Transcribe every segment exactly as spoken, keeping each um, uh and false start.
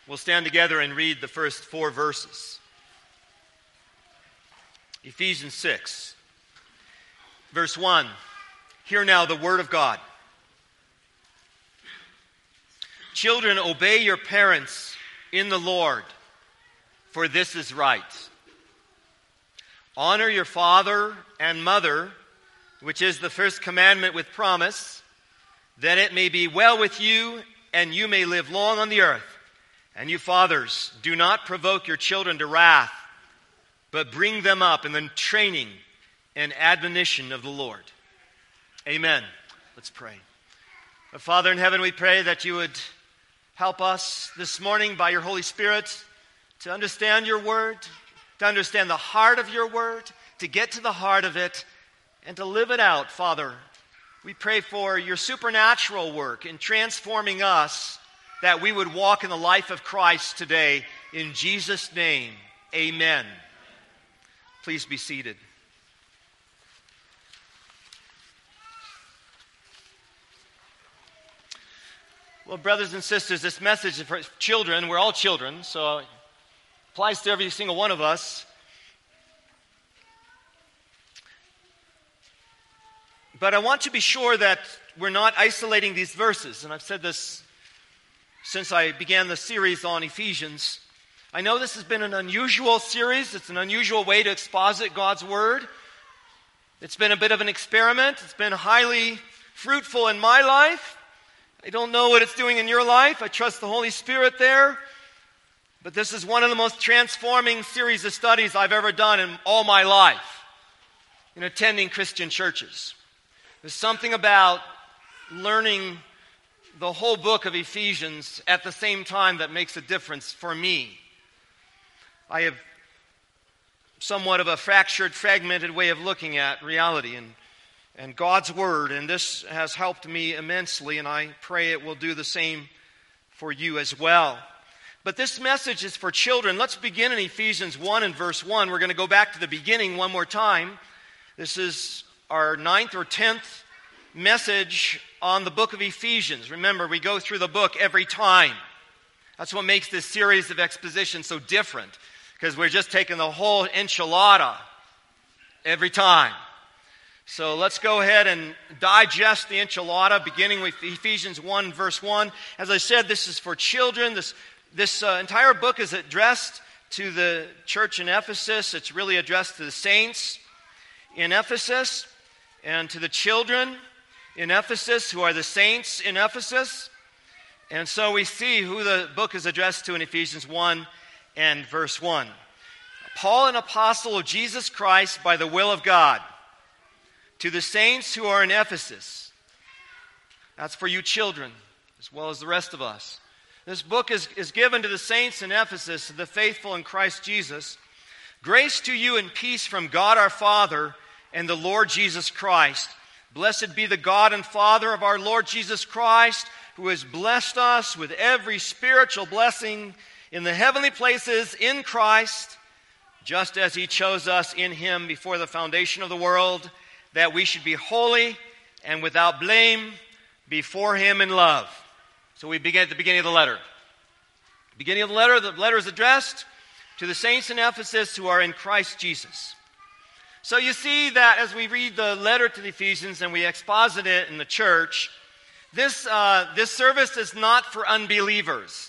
We'll stand together and read the first four verses. Ephesians six, verse one. Hear now the word of God. Children, obey your parents in the Lord, for this is right. Honor your father and mother, which is the first commandment with promise, that it may be well with you and you may live long on the earth. And you fathers, do not provoke your children to wrath, but bring them up in the training and admonition of the Lord. Amen. Let's pray. Our Father in heaven, we pray that you would help us this morning by your Holy Spirit to understand your word, to understand the heart of your word, to get to the heart of it, and to live it out, Father. We pray for your supernatural work in transforming us, that we would walk in the life of Christ today. In Jesus' name, amen. Please be seated. Well, brothers and sisters, this message is for children. We're all children, so it applies to every single one of us. But I want to be sure that we're not isolating these verses, and I've said this since I began the series on Ephesians. I know this has been an unusual series. It's an unusual way to exposit God's Word. It's been a bit of an experiment. It's been highly fruitful in my life. I don't know what it's doing in your life. I trust the Holy Spirit there. But this is one of the most transforming series of studies I've ever done in all my life in attending Christian churches. There's something about learning the whole book of Ephesians at the same time that makes a difference for me. I have somewhat of a fractured, fragmented way of looking at reality and, and God's Word, and this has helped me immensely, and I pray it will do the same for you as well. But this message is for children. Let's begin in Ephesians one and verse one. We're going to go back to the beginning one more time. This is our ninth or tenth message on the book of Ephesians. Remember, we go through the book every time. That's what makes this series of exposition so different, because we're just taking the whole enchilada every time. So let's go ahead and digest the enchilada, beginning with Ephesians one, verse one. As I said, this is for children. This, this uh, entire book is addressed to the church in Ephesus. It's really addressed to the saints in Ephesus and to the children in Ephesus, who are the saints in Ephesus. And so we see who the book is addressed to in Ephesians one and verse one. Paul, an apostle of Jesus Christ by the will of God, to the saints who are in Ephesus. That's for you children, as well as the rest of us. This book is, is given to the saints in Ephesus, the faithful in Christ Jesus. Grace to you and peace from God our Father and the Lord Jesus Christ. Blessed be the God and Father of our Lord Jesus Christ, who has blessed us with every spiritual blessing in the heavenly places in Christ, just as he chose us in him before the foundation of the world, that we should be holy and without blame before him in love. So we begin at the beginning of the letter. Beginning of the letter, the letter is addressed to the saints in Ephesus who are in Christ Jesus. So you see that as we read the letter to the Ephesians and we exposit it in the church, this, uh, this service is not for unbelievers.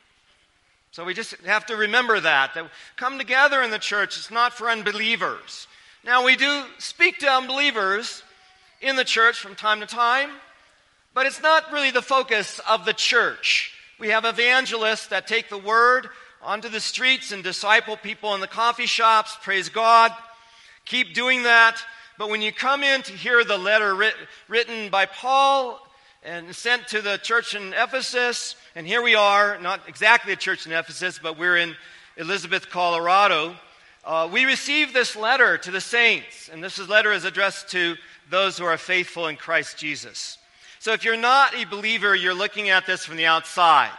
So we just have to remember that, that come together in the church, it's not for unbelievers. Now we do speak to unbelievers in the church from time to time, but it's not really the focus of the church. We have evangelists that take the word onto the streets and disciple people in the coffee shops, praise God. Keep doing that. But when you come in to hear the letter writ- written by Paul and sent to the church in Ephesus, and here we are, not exactly a church in Ephesus, but we're in Elizabeth, Colorado. Uh, we receive this letter to the saints, and this letter is addressed to those who are faithful in Christ Jesus. So if you're not a believer, you're looking at this from the outside.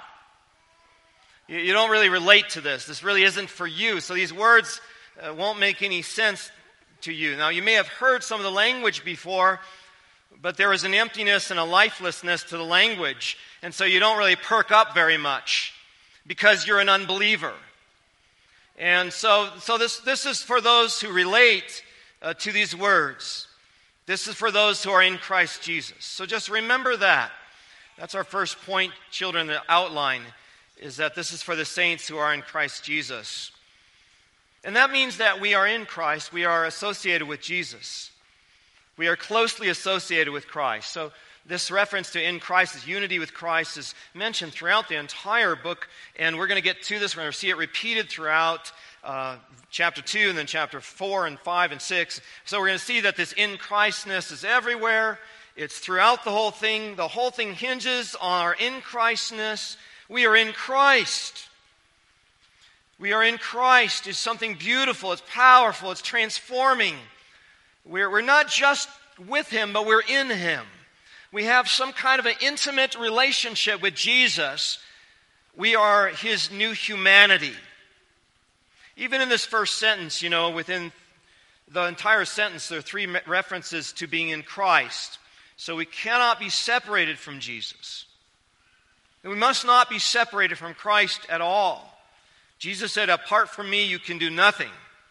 You, you don't really relate to this. This really isn't for you. So these words uh, won't make any sense to you. Now, you may have heard some of the language before, but there is an emptiness and a lifelessness to the language, and so you don't really perk up very much. because you're an unbeliever. And so, so this, this is for those who relate uh, to these words. This is for those who are in Christ Jesus. So just remember that. That's our first point, children, the outline, is that this is for the saints who are in Christ Jesus. And that means that we are in Christ. We are associated with Jesus. We are closely associated with Christ. So this reference to in Christ, this unity with Christ, is mentioned throughout the entire book. And we're going to get to this. We're going to see it repeated throughout uh, chapter two and then chapter four and five and six. So we're going to see that this in Christness is everywhere. It's throughout the whole thing. The whole thing hinges on our in Christness. We are in Christ. We are in Christ. It's something beautiful. It's powerful. It's transforming. We're, we're not just with Him, but we're in Him. We have some kind of an intimate relationship with Jesus. We are His new humanity. Even in this first sentence, you know, within the entire sentence, there are three references to being in Christ. So we cannot be separated from Jesus. And we must not be separated from Christ at all. Jesus said, apart from me, you can do nothing.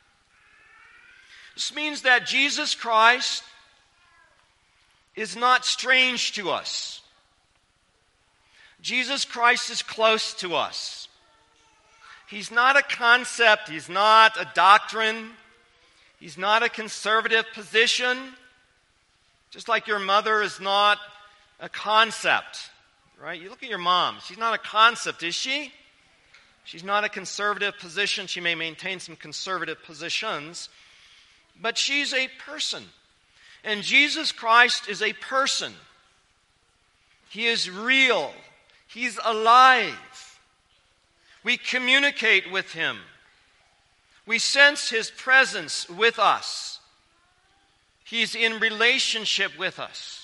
This means that Jesus Christ is not strange to us. Jesus Christ is close to us. He's not a concept. He's not a doctrine. He's not a conservative position. Just like your mother is not a concept, right? You look at your mom. She's not a concept, is she? She's not a conservative position. She may maintain some conservative positions, but she's a person. And Jesus Christ is a person. He is real. He's alive. We communicate with Him. We sense His presence with us. He's in relationship with us.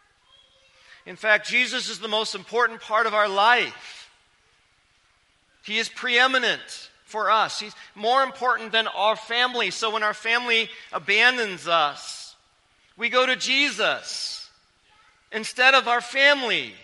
In fact, Jesus is the most important part of our life. He is preeminent for us. He's more important than our family. So when our family abandons us, we go to Jesus instead of our family.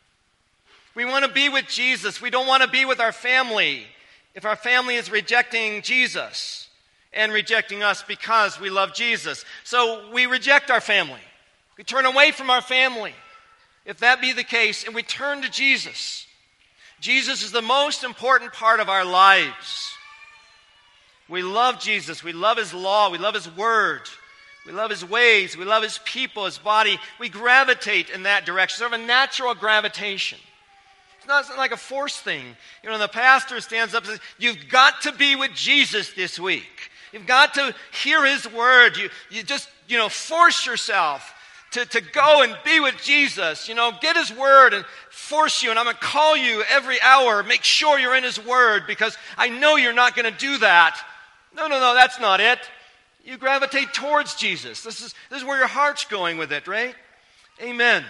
We want to be with Jesus. We don't want to be with our family if our family is rejecting Jesus and rejecting us because we love Jesus. So we reject our family. We turn away from our family, if that be the case, and we turn to Jesus. Jesus is the most important part of our lives. We love Jesus. We love His law. We love His word. We love His ways. We love His people, His body. We gravitate in that direction. Sort of a natural gravitation. It's not, it's not like a forced thing. You know, the pastor stands up and says, you've got to be with Jesus this week. You've got to hear His word. You, you just, you know, force yourself To, to go and be with Jesus. You know, get His word and force you. And I'm going to call you every hour. Make sure you're in His word because I know you're not going to do that. No, no, no, that's not it. You gravitate towards Jesus. This is, this is where your heart's going with it, right? Amen.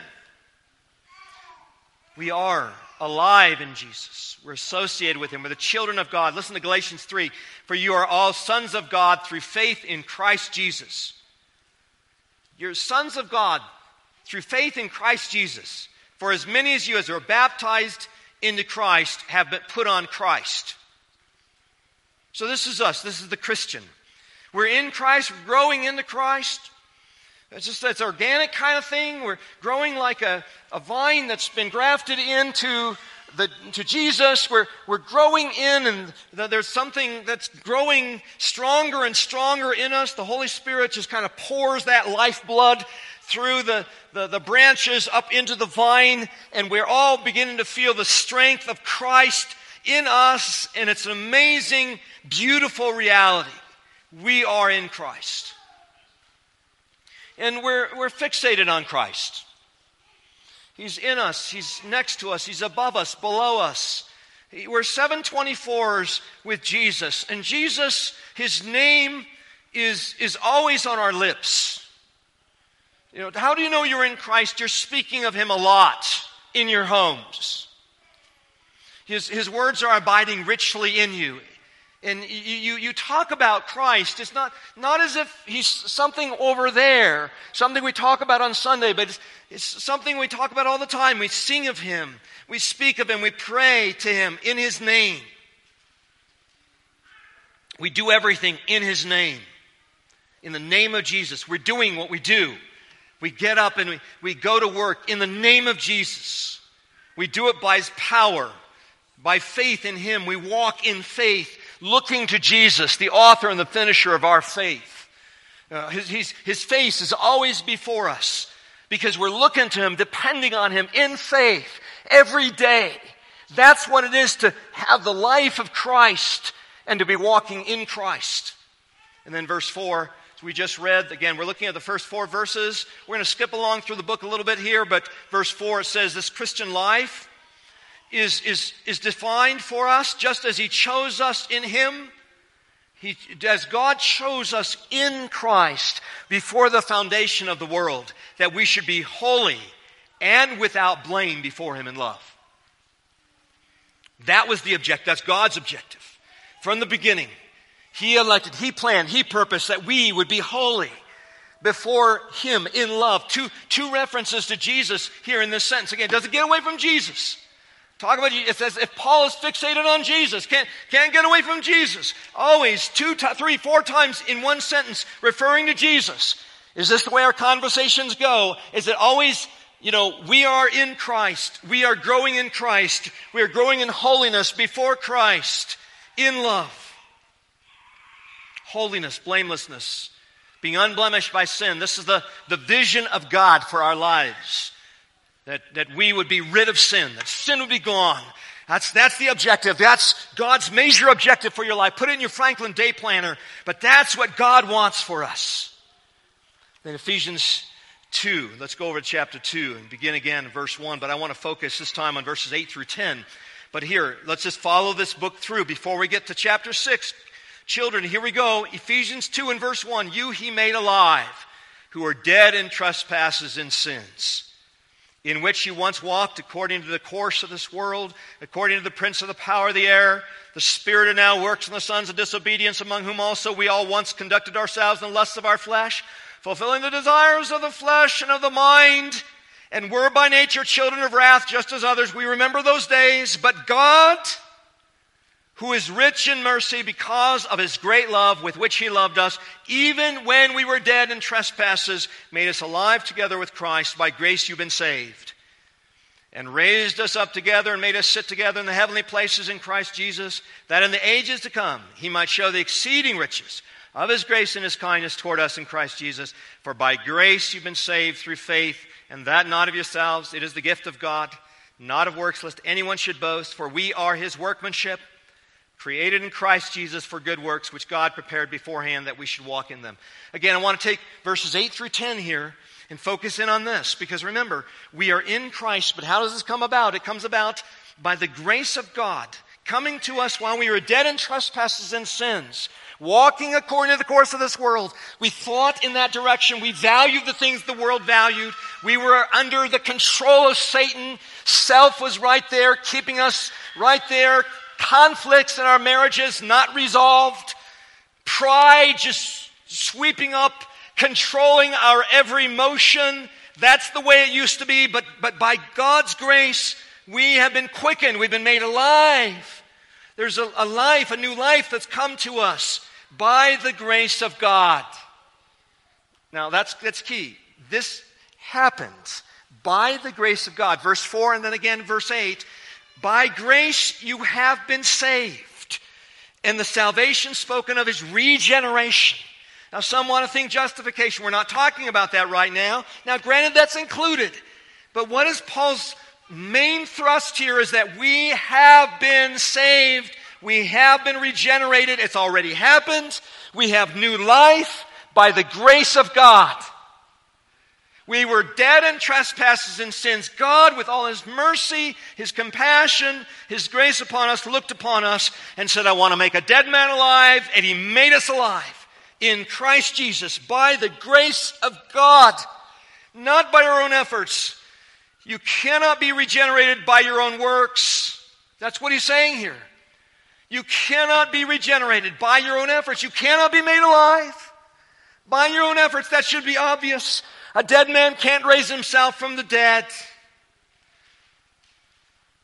We are alive in Jesus. We're associated with Him. We're the children of God. Listen to Galatians three. For you are all sons of God through faith in Christ Jesus. You're sons of God through faith in Christ Jesus. For as many as you as are baptized into Christ have been put on Christ. So this is us. This is the Christian. We're in Christ. We're growing into Christ. It's just it's organic kind of thing. We're growing like a, a vine that's been grafted into the, to Jesus. We're, we're growing in, and there's something that's growing stronger and stronger in us. The Holy Spirit just kind of pours that lifeblood through the, the, the branches up into the vine, and we're all beginning to feel the strength of Christ in us, and it's an amazing, beautiful reality. We are in Christ. And we're, we're fixated on Christ. He's in us. He's next to us. He's above us, below us. We're seven twenty-fours with Jesus. And Jesus, His name is, is always on our lips. You know, how do you know you're in Christ? You're speaking of Him a lot in your homes. His, his words are abiding richly in you. And you, you, you talk about Christ. It's not, not as if He's something over there, something we talk about on Sunday, but it's, it's something we talk about all the time. We sing of Him. We speak of him. We pray to him in his name. We do everything in his name. In the name of Jesus. We're doing what we do. We get up and we, we go to work in the name of Jesus. We do it by his power, by faith in him. We walk in faith, looking to Jesus, the author and the finisher of our faith. Uh, his, his, his face is always before us because we're looking to him, depending on him in faith every day. That's what it is to have the life of Christ and to be walking in Christ. And then verse four, as we just read, again, we're looking at the first four verses. We're going to skip along through the book a little bit here, but verse four, it says this Christian life is, is, is defined for us just as he chose us in him. He, as God chose us in Christ before the foundation of the world, that we should be holy and without blame before him in love. That was the objective. That's God's objective. From the beginning, he elected, he planned, he purposed that we would be holy before him in love. Two, two references to Jesus here in this sentence. Again, it doesn't get away from Jesus. Talk about, it says if Paul is fixated on Jesus, can't, can't get away from Jesus. Always two, three, four times in one sentence referring to Jesus. Is this the way our conversations go? Is it always, you know, we are in Christ. We are growing in Christ. We are growing in holiness before Christ. In love. Holiness, blamelessness. Being unblemished by sin. This is the, the vision of God for our lives. That, that we would be rid of sin. That sin would be gone. That's, that's the objective. That's God's major objective for your life. Put it in your Franklin Day Planner. But that's what God wants for us. Then Ephesians two. Let's go over to chapter two and begin again in verse one. But I want to focus this time on verses eight through ten. But here, let's just follow this book through before we get to chapter six. Children, here we go. Ephesians two and verse one. You he made alive, who are dead in trespasses and sins, in which you once walked according to the course of this world, according to the prince of the power of the air, the spirit who now works in the sons of disobedience, among whom also we all once conducted ourselves in the lusts of our flesh, fulfilling the desires of the flesh and of the mind, and were by nature children of wrath, just as others. We remember those days. But God, who is rich in mercy because of his great love with which he loved us, even when we were dead in trespasses, made us alive together with Christ. By grace you've been saved. And raised us up together and made us sit together in the heavenly places in Christ Jesus, that in the ages to come he might show the exceeding riches of his grace and his kindness toward us in Christ Jesus. For by grace you've been saved through faith, and that not of yourselves. It is the gift of God, not of works, lest anyone should boast. For we are his workmanship, created in Christ Jesus for good works, which God prepared beforehand that we should walk in them. Again, I want to take verses eight through ten here and focus in on this. Because remember, we are in Christ, but how does this come about? It comes about by the grace of God coming to us while we were dead in trespasses and sins, walking according to the course of this world. We thought in that direction. We valued the things the world valued. We were under the control of Satan. Self was right there, keeping us right there. Conflicts in our marriages not resolved. Pride just sweeping up, controlling our every motion. That's the way it used to be. But, but by God's grace, we have been quickened. We've been made alive. There's a, a life, a new life that's come to us by the grace of God. Now, that's, that's key. This happens by the grace of God. Verse four and then again verse eight. By grace you have been saved. And the salvation spoken of is regeneration. Now, some want to think justification. We're not talking about that right now. Now, granted, that's included. But what is Paul's main thrust here is that we have been saved. We have been regenerated. It's already happened. We have new life by the grace of God. We were dead in trespasses and sins. God, with all his mercy, his compassion, his grace upon us, looked upon us and said, I want to make a dead man alive. And he made us alive in Christ Jesus by the grace of God, not by our own efforts. You cannot be regenerated by your own works. That's what he's saying here. You cannot be regenerated by your own efforts. You cannot be made alive by your own efforts. That should be obvious. A dead man can't raise himself from the dead.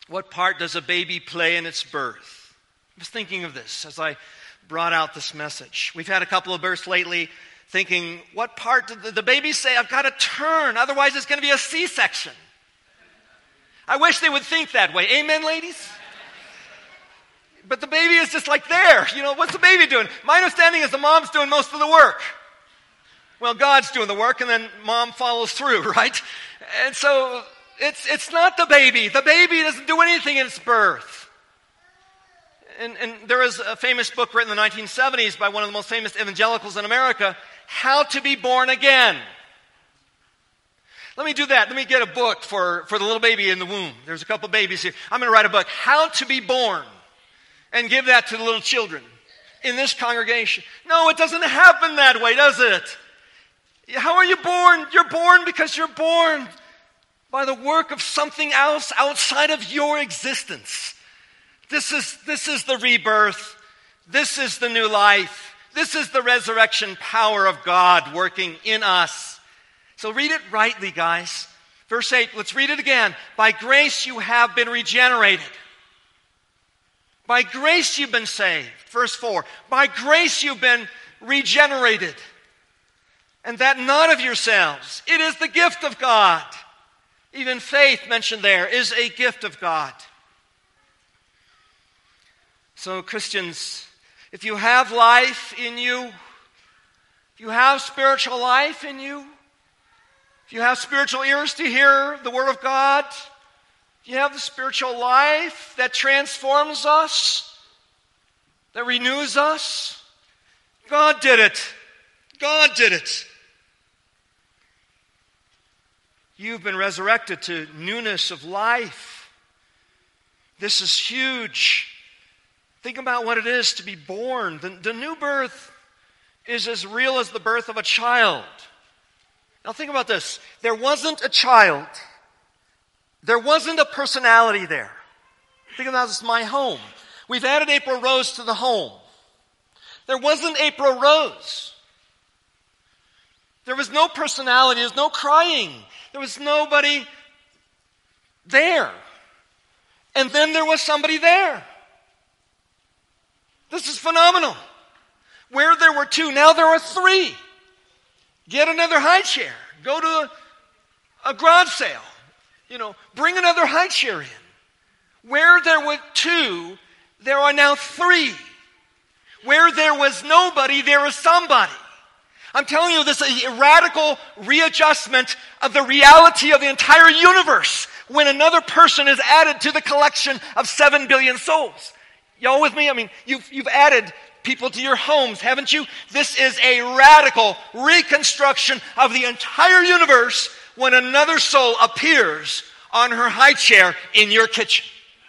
What part does a baby play in its birth? I was thinking of this as I brought out this message. We've had a couple of births lately thinking, what part did the, the baby say, I've got to turn, otherwise it's going to be a C-section. I wish they would think that way. Amen, ladies? But the baby is just like there. You know, what's the baby doing? My understanding is the mom's doing most of the work. Well, God's doing the work, and then mom follows through, right? And so it's it's not the baby. The baby doesn't do anything in its birth. And, and there is a famous book written in the nineteen seventies by one of the most famous evangelicals in America, How to Be Born Again. Let me do that. Let me get a book for, for the little baby in the womb. There's a couple babies here. I'm going to write a book, How to Be Born, and give that to the little children in this congregation. No, it doesn't happen that way, does it? How are you born? You're born because you're born by the work of something else outside of your existence. This is, this is the rebirth. This is the new life. This is the resurrection power of God working in us. So read it rightly, guys. Verse eight, let's read it again. By grace you have been regenerated. By grace you've been saved. Verse four, by grace you've been regenerated. And that not of yourselves. It is the gift of God. Even faith mentioned there is a gift of God. So Christians, if you have life in you, if you have spiritual life in you, if you have spiritual ears to hear the Word of God, if you have the spiritual life that transforms us, that renews us, God did it. God did it. You've been resurrected to newness of life. This is huge. Think about what it is to be born. The, the new birth is as real as the birth of a child. Now think about this. There wasn't a child. There wasn't a personality there. Think about this, my home. We've added April Rose to the home. There wasn't April Rose. There was no personality. There was no crying. There was nobody there. And then there was somebody there. This is phenomenal. Where there were two, now there are three. Get another high chair. Go to a, a garage sale. You know, bring another high chair in. Where there were two, there are now three. Where there was nobody, there is somebody. I'm telling you, this is a radical readjustment of the reality of the entire universe when another person is added to the collection of seven billion souls. Y'all with me? I mean, you've, you've added people to your homes, haven't you? This is a radical reconstruction of the entire universe when another soul appears on her high chair in your kitchen.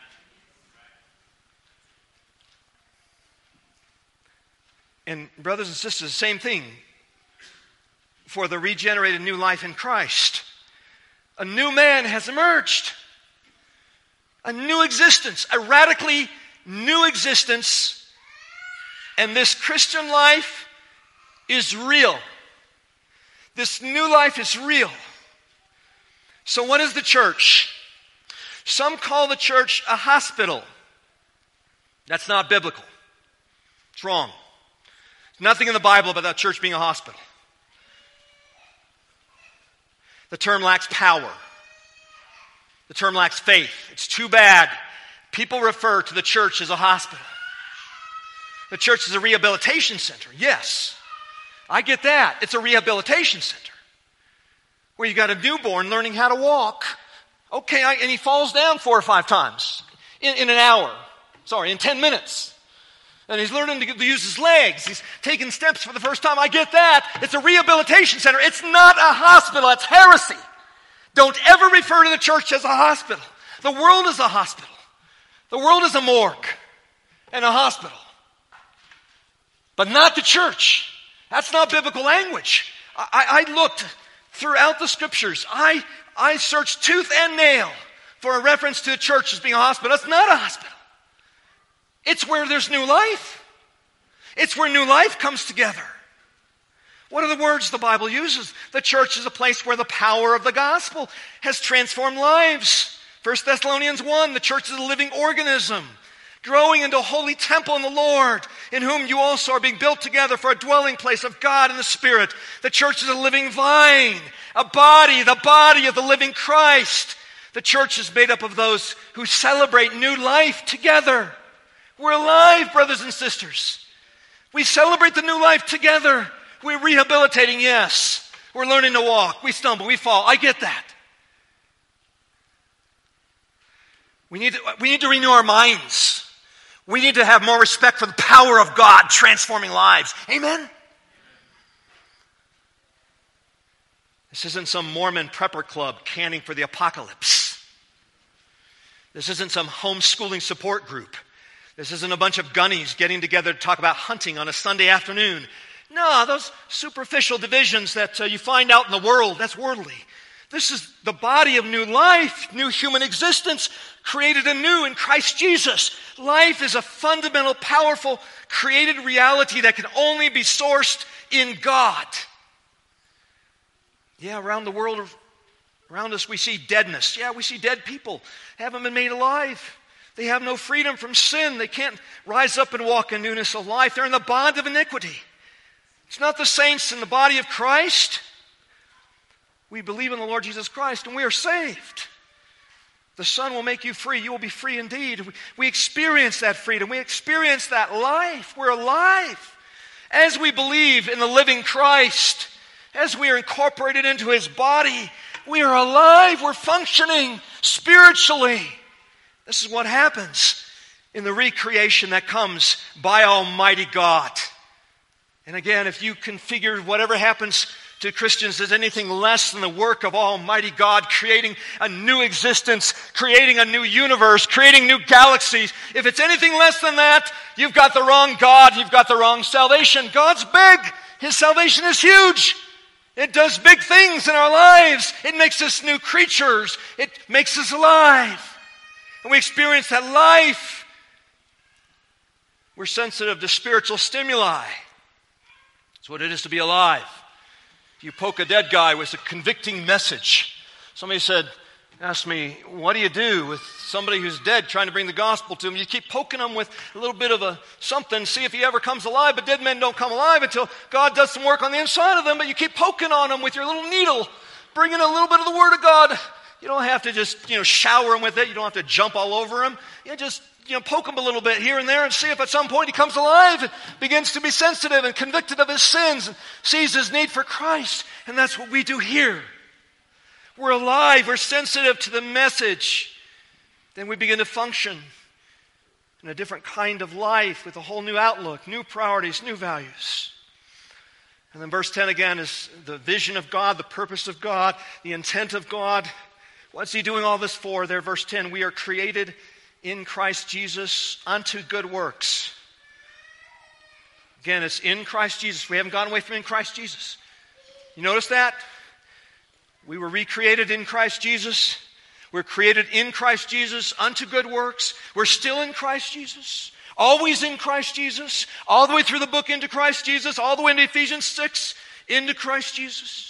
And brothers and sisters, the same thing for the regenerated new life in Christ. A new man has emerged. A new existence, a radically new existence. And this Christian life is real. This new life is real. So what is the church? Some call the church a hospital. That's not biblical. It's wrong. There's nothing in the Bible about that church being a hospital. The term lacks power. The term lacks faith. It's too bad. People refer to the church as a hospital. The church is a rehabilitation center. Yes, I get that. It's a rehabilitation center where you got a newborn learning how to walk. Okay, I, and he falls down four or five times in, in an hour. Sorry, in ten minutes. And he's learning to, to use his legs. He's taking steps for the first time. I get that. It's a rehabilitation center. It's not a hospital. It's heresy. Don't ever refer to the church as a hospital. The world is a hospital. The world is a morgue and a hospital. But not the church. That's not biblical language. I, I looked throughout the scriptures. I, I searched tooth and nail for a reference to the church as being a hospital. It's not a hospital. It's where there's new life. It's where new life comes together. What are the words the Bible uses? The church is a place where the power of the gospel has transformed lives. First Thessalonians one, the church is a living organism, growing into a holy temple in the Lord, in whom you also are being built together for a dwelling place of God in the Spirit. The church is a living vine, a body, the body of the living Christ. The church is made up of those who celebrate new life together. We're alive, brothers and sisters. We celebrate the new life together. We're rehabilitating, yes. We're learning to walk. We stumble, we fall. I get that. We need to, we need to renew our minds. We need to have more respect for the power of God transforming lives. Amen? This isn't some Mormon prepper club canning for the apocalypse. This isn't some homeschooling support group. This isn't a bunch of gunnies getting together to talk about hunting on a Sunday afternoon. No, those superficial divisions that uh, you find out in the world, that's worldly. This is the body of new life, new human existence, created anew in Christ Jesus. Life is a fundamental, powerful, created reality that can only be sourced in God. Yeah, around the world, around us, we see deadness. Yeah, we see dead people. They haven't been made alive. They have no freedom from sin. They can't rise up and walk in newness of life. They're in the bond of iniquity. It's not the saints in the body of Christ. We believe in the Lord Jesus Christ and we are saved. The Son will make you free. You will be free indeed. We, we experience that freedom. We experience that life. We're alive. As we believe in the living Christ, as we are incorporated into His body, we are alive. We're functioning spiritually. This is what happens in the recreation that comes by Almighty God. And again, if you configure whatever happens to Christians as anything less than the work of Almighty God, creating a new existence, creating a new universe, creating new galaxies, if it's anything less than that, you've got the wrong God, you've got the wrong salvation. God's big. His salvation is huge. It does big things in our lives. It makes us new creatures. It makes us alive. And we experience that life. We're sensitive to spiritual stimuli. That's what it is to be alive. If you poke a dead guy with a convicting message, somebody said, asked me, what do you do with somebody who's dead trying to bring the gospel to him? You keep poking them with a little bit of a something, see if he ever comes alive, but dead men don't come alive until God does some work on the inside of them, but you keep poking on them with your little needle, bringing a little bit of the Word of God. You don't have to just, you know, shower him with it. You don't have to jump all over him. You just, you know, poke him a little bit here and there and see if at some point he comes alive and begins to be sensitive and convicted of his sins and sees his need for Christ. And that's what we do here. We're alive. We're sensitive to the message. Then we begin to function in a different kind of life with a whole new outlook, new priorities, new values. And then verse ten again is the vision of God, the purpose of God, the intent of God. What's He doing all this for? There, verse ten, we are created in Christ Jesus unto good works. Again, it's in Christ Jesus. We haven't gone away from in Christ Jesus. You notice that? We were recreated in Christ Jesus. We're created in Christ Jesus unto good works. We're still in Christ Jesus. Always in Christ Jesus. All the way through the book into Christ Jesus. All the way into Ephesians six into Christ Jesus.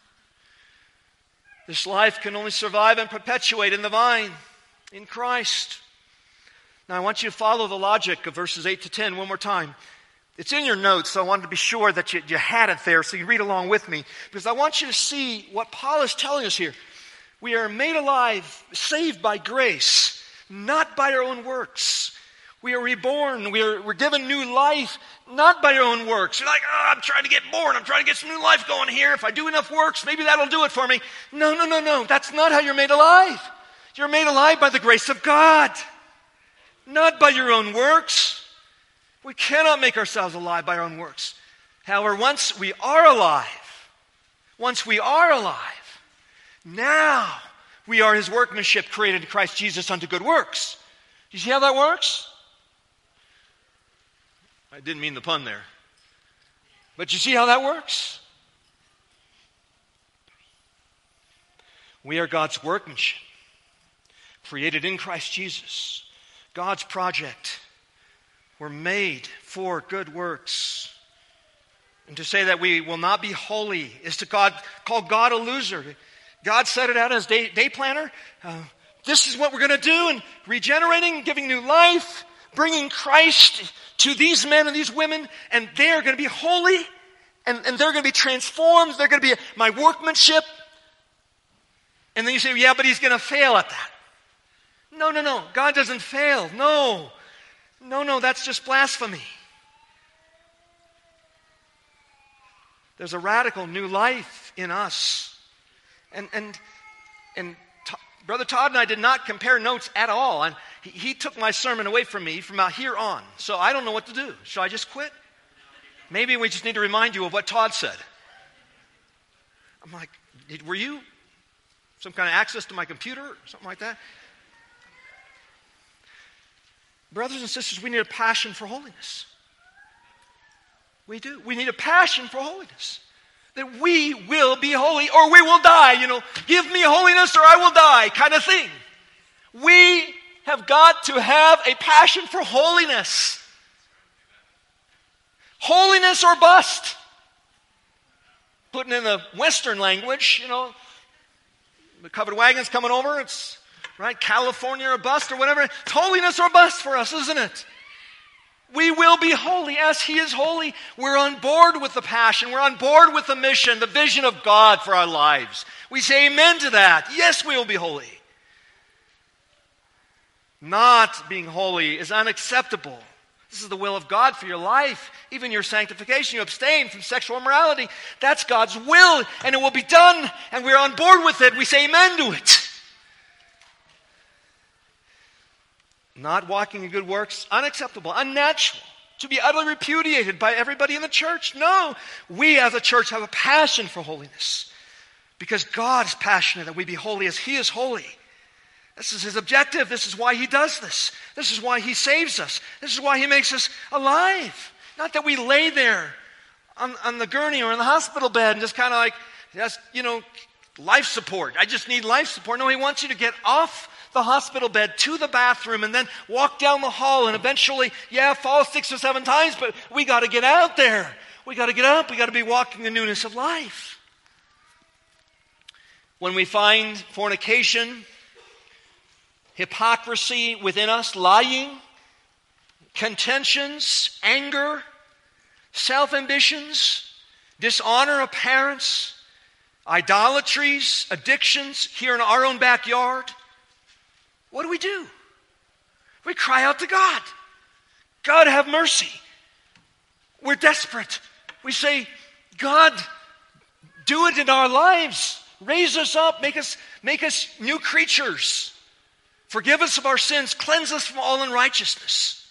This life can only survive and perpetuate in the vine, in Christ. Now I want you to follow the logic of verses eight to ten one more time. It's in your notes, so I wanted to be sure that you, you had it there so you read along with me. Because I want you to see what Paul is telling us here. We are made alive, saved by grace, not by our own works. We are reborn. We are, we're given new life, not by our own works. You're like, oh, I'm trying to get born. I'm trying to get some new life going here. If I do enough works, maybe that'll do it for me. No, no, no, no. That's not how you're made alive. You're made alive by the grace of God, not by your own works. We cannot make ourselves alive by our own works. However, once we are alive, once we are alive, now we are His workmanship created in Christ Jesus unto good works. Do you see how that works? I didn't mean the pun there. But you see how that works? We are God's workmanship, created in Christ Jesus. God's project. We're made for good works. And to say that we will not be holy is to God, call God a loser. God set it out as day, day planner. Uh, this is what we're going to do, and regenerating, giving new life, bringing Christ to these men and these women, and they're going to be holy, and, and they're going to be transformed. They're going to be my workmanship. And then you say, yeah, but he's going to fail at that. No, no, no. God doesn't fail. No. No, no, that's just blasphemy. There's a radical new life in us. And and and T- Brother Todd and I did not compare notes at all. And he, he took my sermon away from me from out here on. So I don't know what to do. Should I just quit? Maybe we just need to remind you of what Todd said. I'm like, were you some kind of access to my computer or something like that? Brothers and sisters, we need a passion for holiness. We do. We need a passion for holiness. That we will be holy or we will die. You know, give me holiness or I will die kind of thing. We have got to have a passion for holiness. Holiness or bust. Putting in the Western language, you know, the covered wagon's coming over. It's, right, California or bust or whatever. It's holiness or bust for us, isn't it? We will be holy as He is holy. We're on board with the passion. We're on board with the mission, the vision of God for our lives. We say amen to that. Yes, we will be holy. Not being holy is unacceptable. This is the will of God for your life, even your sanctification. You abstain from sexual immorality. That's God's will, and it will be done, and we're on board with it. We say amen to it. Not walking in good works, unacceptable, unnatural, to be utterly repudiated by everybody in the church. No, we as a church have a passion for holiness because God is passionate that we be holy as He is holy. This is His objective. This is why He does this. This is why He saves us. This is why He makes us alive. Not that we lay there on, on the gurney or in the hospital bed and just kind of like, just, you know, life support. I just need life support. No, He wants you to get off the hospital bed to the bathroom and then walk down the hall and eventually, yeah, fall six or seven times, but we got to get out there. We got to get up. We got to be walking the newness of life. When we find fornication, hypocrisy within us, lying, contentions, anger, self-ambitions, dishonor of parents, idolatries, addictions here in our own backyard, what do we do? We cry out to God. God, have mercy. We're desperate. We say, God, do it in our lives. Raise us up. Make us, make us new creatures. Forgive us of our sins. Cleanse us from all unrighteousness.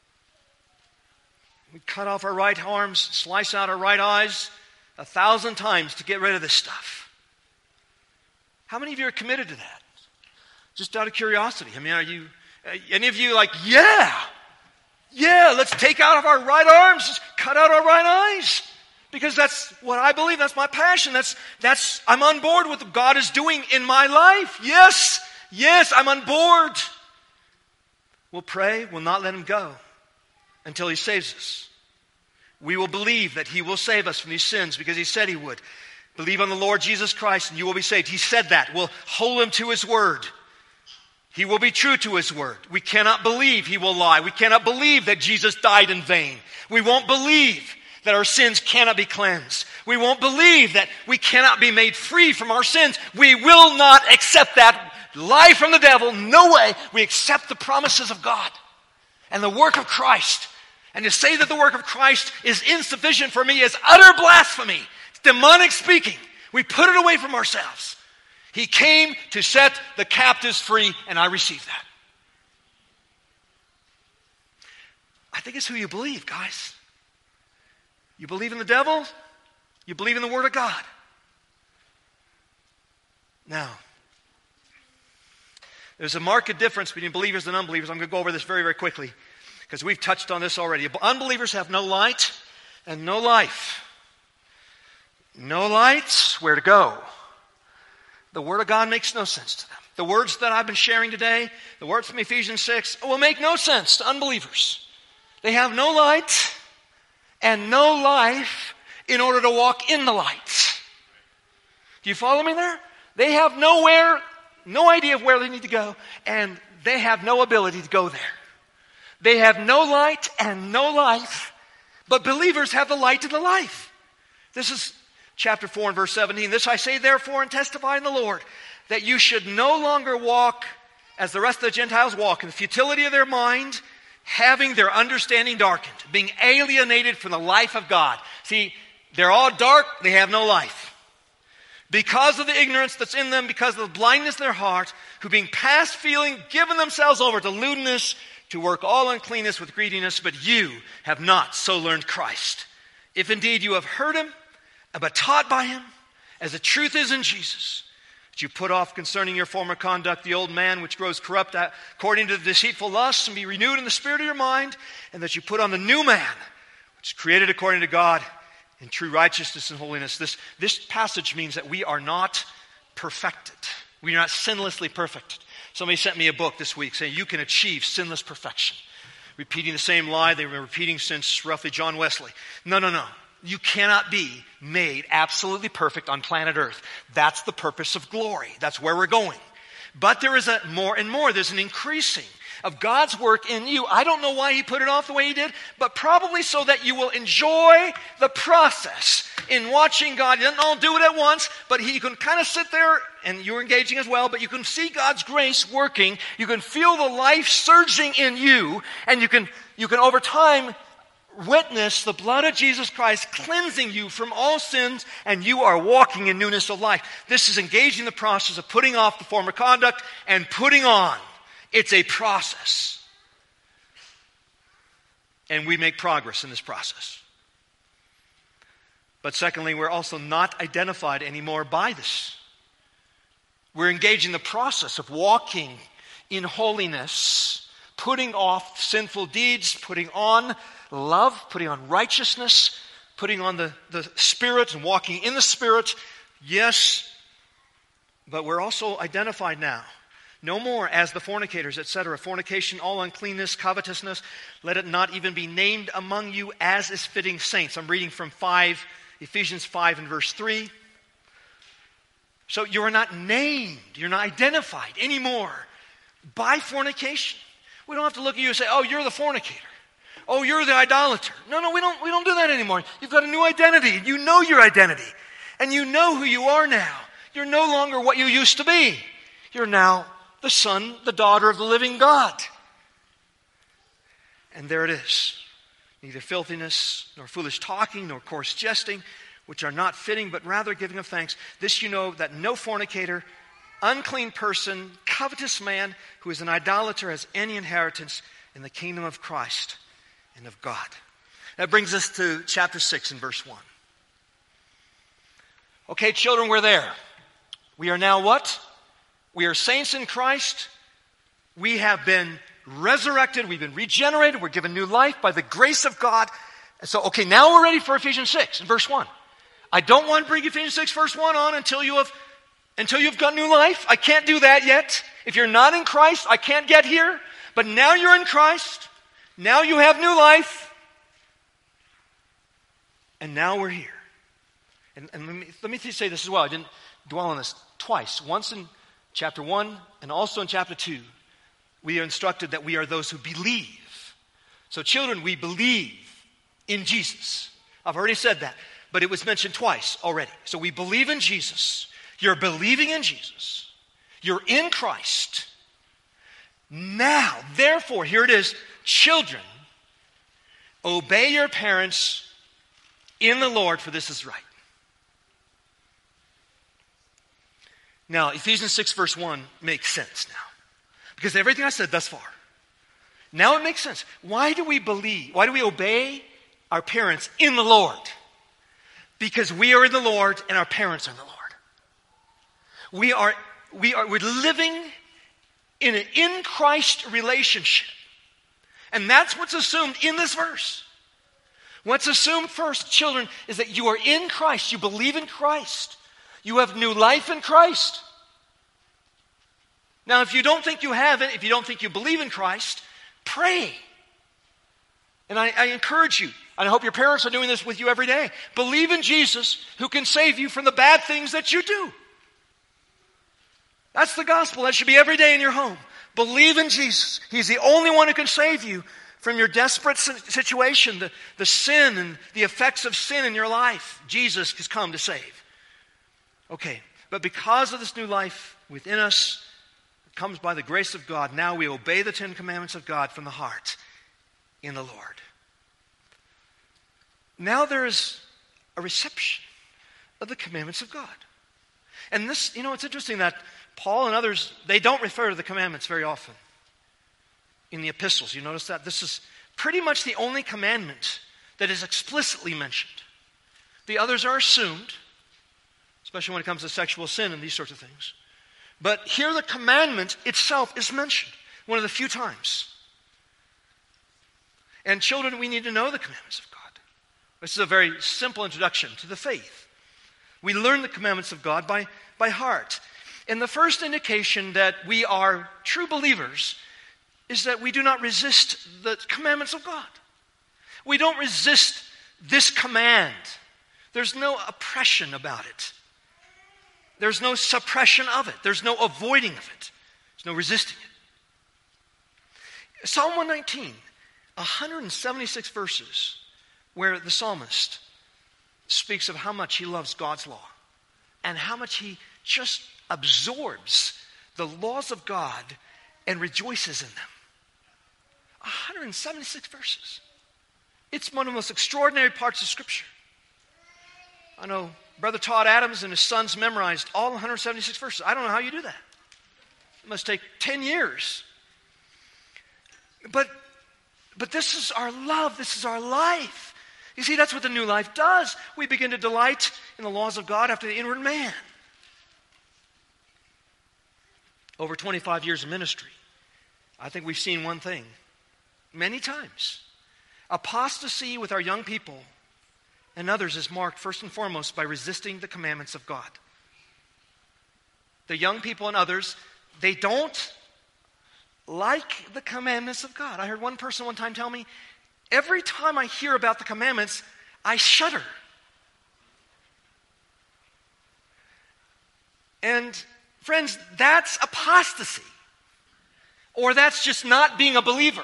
We cut off our right arms, slice out our right eyes a thousand times to get rid of this stuff. How many of you are committed to that? Just out of curiosity. I mean, are you, uh, any of you like, yeah, yeah, let's take out of our right arms, just cut out our right eyes. Because that's what I believe, that's my passion. That's, that's, I'm on board with what God is doing in my life. Yes, yes, I'm on board. We'll pray, we'll not let Him go until He saves us. We will believe that He will save us from these sins because He said He would. Believe on the Lord Jesus Christ and you will be saved. He said that. We'll hold Him to His word. He will be true to His word. We cannot believe He will lie. We cannot believe that Jesus died in vain. We won't believe that our sins cannot be cleansed. We won't believe that we cannot be made free from our sins. We will not accept that lie from the devil. No way. We accept the promises of God and the work of Christ. And to say that the work of Christ is insufficient for me is utter blasphemy. It's demonic speaking. We put it away from ourselves. He came to set the captives free, and I receive that. I think it's who you believe, guys. You believe in the devil, you believe in the Word of God. Now, there's a marked difference between believers and unbelievers. I'm going to go over this very, very quickly, because we've touched on this already. Unbelievers have no light and no life. No light, where to go? The Word of God makes no sense to them. The words that I've been sharing today, the words from Ephesians six, will make no sense to unbelievers. They have no light and no life in order to walk in the light. Do you follow me there? They have nowhere, no idea of where they need to go, and they have no ability to go there. They have no light and no life, but believers have the light and the life. This is chapter four and verse seventeen. This I say therefore and testify in the Lord, that you should no longer walk as the rest of the Gentiles walk, in the futility of their mind, having their understanding darkened, being alienated from the life of God. See, they're all dark, they have no life. Because of the ignorance that's in them, because of the blindness of their heart, who being past feeling, given themselves over to lewdness, to work all uncleanness with greediness, but you have not so learned Christ. If indeed you have heard him, but taught by him, as the truth is in Jesus, that you put off concerning your former conduct the old man which grows corrupt according to the deceitful lusts, and be renewed in the spirit of your mind, and that you put on the new man, which is created according to God in true righteousness and holiness. This, this passage means that we are not perfected. We are not sinlessly perfect. Somebody sent me a book this week saying you can achieve sinless perfection. Repeating the same lie they've been repeating since roughly John Wesley. No, no, no. You cannot be made absolutely perfect on planet Earth. That's the purpose of glory. That's where we're going. But there is a more and more. There's an increasing of God's work in you. I don't know why he put it off the way he did, but probably so that you will enjoy the process in watching God. He doesn't all do it at once, but he, you can kind of sit there, and you're engaging as well, but you can see God's grace working. You can feel the life surging in you, and you can, you can over time witness the blood of Jesus Christ cleansing you from all sins, and you are walking in newness of life. This is engaging the process of putting off the former conduct and putting on. It's a process. And we make progress in this process. But secondly, we're also not identified anymore by this. We're engaged in the process of walking in holiness, putting off sinful deeds, putting on love, putting on righteousness, putting on the, the Spirit and walking in the Spirit. Yes, but we're also identified now. No more as the fornicators, et cetera. Fornication, all uncleanness, covetousness, let it not even be named among you as is fitting saints. I'm reading from five, Ephesians five and verse three. So you are not named, you're not identified anymore by fornication. We don't have to look at you and say, oh, you're the fornicator. Oh, you're the idolater. No, no, we don't, we don't do that anymore. You've got a new identity. You know your identity. And you know who you are now. You're no longer what you used to be. You're now the son, the daughter of the living God. And there it is. Neither filthiness, nor foolish talking, nor coarse jesting, which are not fitting, but rather giving of thanks. This you know, that no fornicator, unclean person, covetous man, who is an idolater, has any inheritance in the kingdom of Christ and of God. That brings us to chapter six and verse one. Okay, children, we're there. We are now what? We are saints in Christ. We have been resurrected. We've been regenerated. We're given new life by the grace of God. And so, okay, now we're ready for Ephesians six and verse one. I don't want to bring Ephesians six verse one on until you have until you've got new life. I can't do that yet. If you're not in Christ, I can't get here. But now you're in Christ. Now you have new life. And now we're here. And, and let me, let me say this as well. I didn't dwell on this twice. Once in chapter one and also in chapter two, we are instructed that we are those who believe. So children, we believe in Jesus. I've already said that, but it was mentioned twice already. So we believe in Jesus. You're believing in Jesus. You're in Christ. Now, therefore, here it is, children, obey your parents in the Lord, for this is right. Now, Ephesians six verse one makes sense now. Because everything I said thus far. Now it makes sense. Why do we believe, why do we obey our parents in the Lord? Because we are in the Lord and our parents are in the Lord. We are, we are, we're living in an in Christ relationship. And that's what's assumed in this verse. What's assumed first, children, is that you are in Christ. You believe in Christ. You have new life in Christ. Now, if you don't think you have it, if you don't think you believe in Christ, pray. And I, I encourage you, and I hope your parents are doing this with you every day. Believe in Jesus who can save you from the bad things that you do. That's the gospel. That should be every day in your home. Believe in Jesus. He's the only one who can save you from your desperate situation, the, the sin and the effects of sin in your life. Jesus has come to save. Okay, but because of this new life within us, it comes by the grace of God. Now we obey the Ten Commandments of God from the heart in the Lord. Now there is a reception of the commandments of God. And this, you know, it's interesting that Paul and others, they don't refer to the commandments very often in the epistles. You notice that? This is pretty much the only commandment that is explicitly mentioned. The others are assumed, especially when it comes to sexual sin and these sorts of things. But here the commandment itself is mentioned one of the few times. And children, we need to know the commandments of God. This is a very simple introduction to the faith. We learn the commandments of God by, by heart. And the first indication that we are true believers is that we do not resist the commandments of God. We don't resist this command. There's no oppression about it. There's no suppression of it. There's no avoiding of it. There's no resisting it. Psalm one nineteen, one hundred seventy-six verses, where the psalmist speaks of how much he loves God's law and how much he just absorbs the laws of God and rejoices in them. one hundred seventy-six verses. It's one of the most extraordinary parts of Scripture. I know Brother Todd Adams and his sons memorized all one hundred seventy-six verses. I don't know how you do that. It must take ten years. But, but this is our love. This is our life. You see, that's what the new life does. We begin to delight in the laws of God after the inward man. Over twenty-five years of ministry, I think we've seen one thing many times. Apostasy with our young people and others is marked first and foremost by resisting the commandments of God. The young people and others, they don't like the commandments of God. I heard one person one time tell me, every time I hear about the commandments, I shudder. And friends, that's apostasy. Or that's just not being a believer.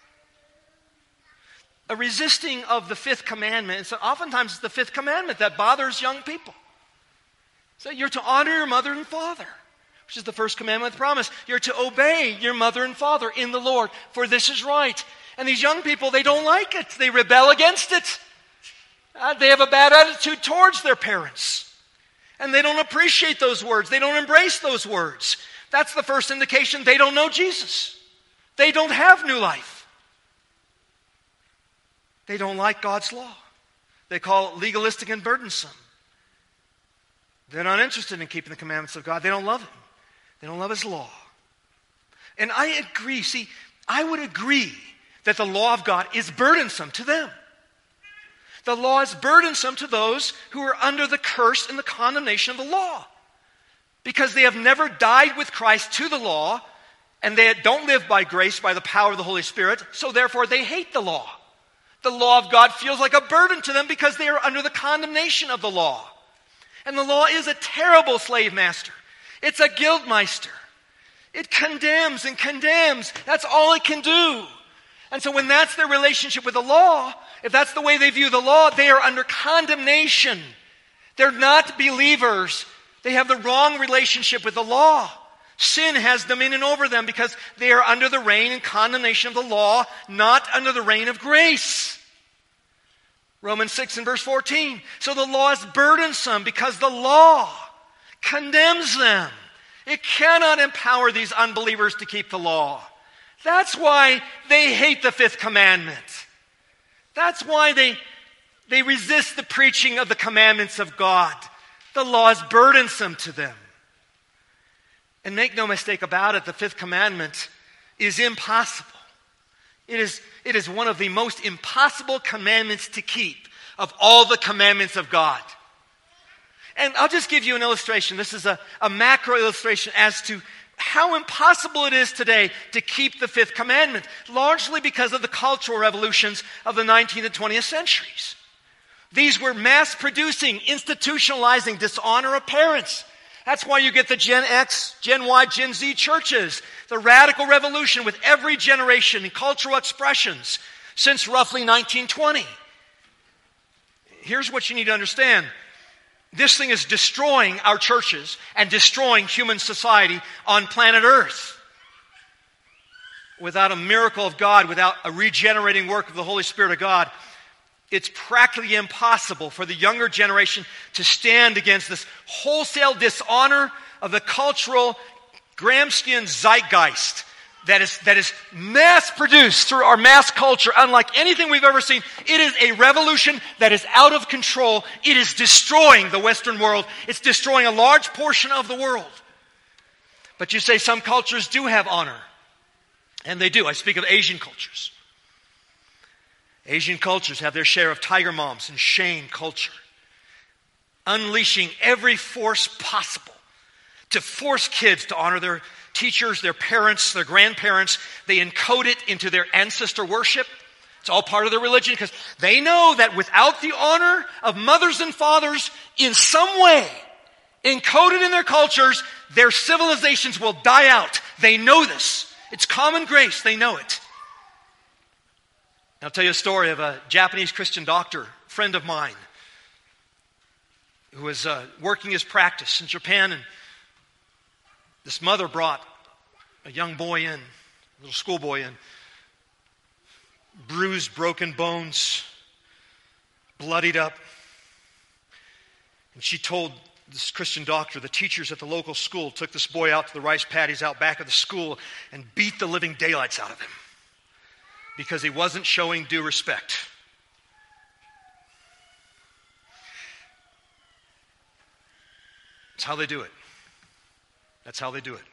A resisting of the fifth commandment. So oftentimes it's the fifth commandment that bothers young people. So you're to honor your mother and father, which is the first commandment with promise. You're to obey your mother and father in the Lord, for this is right. And these young people, they don't like it. They rebel against it. Uh, they have a bad attitude towards their parents. And they don't appreciate those words. They don't embrace those words. That's the first indication they don't know Jesus. They don't have new life. They don't like God's law. They call it legalistic and burdensome. They're not interested in keeping the commandments of God. They don't love Him. They don't love His law. And I agree. See, I would agree that the law of God is burdensome to them. The law is burdensome to those who are under the curse and the condemnation of the law. Because they have never died with Christ to the law, and they don't live by grace, by the power of the Holy Spirit, so therefore they hate the law. The law of God feels like a burden to them because they are under the condemnation of the law. And the law is a terrible slave master. It's a guildmeister. It condemns and condemns. That's all it can do. And so when that's their relationship with the law, if that's the way they view the law, they are under condemnation. They're not believers. They have the wrong relationship with the law. Sin has dominion over them because they are under the reign and condemnation of the law, not under the reign of grace. Romans six and verse fourteen. So the law is burdensome because the law condemns them. It cannot empower these unbelievers to keep the law. That's why they hate the fifth commandment. That's why they, they resist the preaching of the commandments of God. The law is burdensome to them. And make no mistake about it, the fifth commandment is impossible. It is, it is one of the most impossible commandments to keep of all the commandments of God. And I'll just give you an illustration. This is a, a macro illustration as to how impossible it is today to keep the fifth commandment, largely because of the cultural revolutions of the nineteenth and twentieth centuries. These were mass-producing, institutionalizing dishonor of parents That's why you get the Gen X, Gen Y, Gen Z churches. The radical revolution with every generation in cultural expressions since roughly nineteen twenty. Here's what you need to understand. This thing is destroying our churches and destroying human society on planet Earth. Without a miracle of God, without a regenerating work of the Holy Spirit of God, it's practically impossible for the younger generation to stand against this wholesale dishonor of the cultural Gramscian zeitgeist that is, that is mass-produced through our mass culture, unlike anything we've ever seen. It is a revolution that is out of control. It is destroying the Western world. It's destroying a large portion of the world. But you say some cultures do have honor. And they do. I speak of Asian cultures. Asian cultures have their share of tiger moms and shame culture, unleashing every force possible to force kids to honor their teachers, their parents, their grandparents. They encode it into their ancestor worship. It's all part of their religion because they know that without the honor of mothers and fathers in some way encoded in their cultures, their civilizations will die out. They know this. It's common grace. They know it. I'll tell you a story of a Japanese Christian doctor, friend of mine, who was uh, working his practice in Japan, and this mother brought a young boy in, a little schoolboy in, bruised, broken bones, bloodied up. And she told this Christian doctor, the teachers at the local school took this boy out to the rice paddies out back of the school and beat the living daylights out of him because he wasn't showing due respect. That's how they do it. That's how they do it.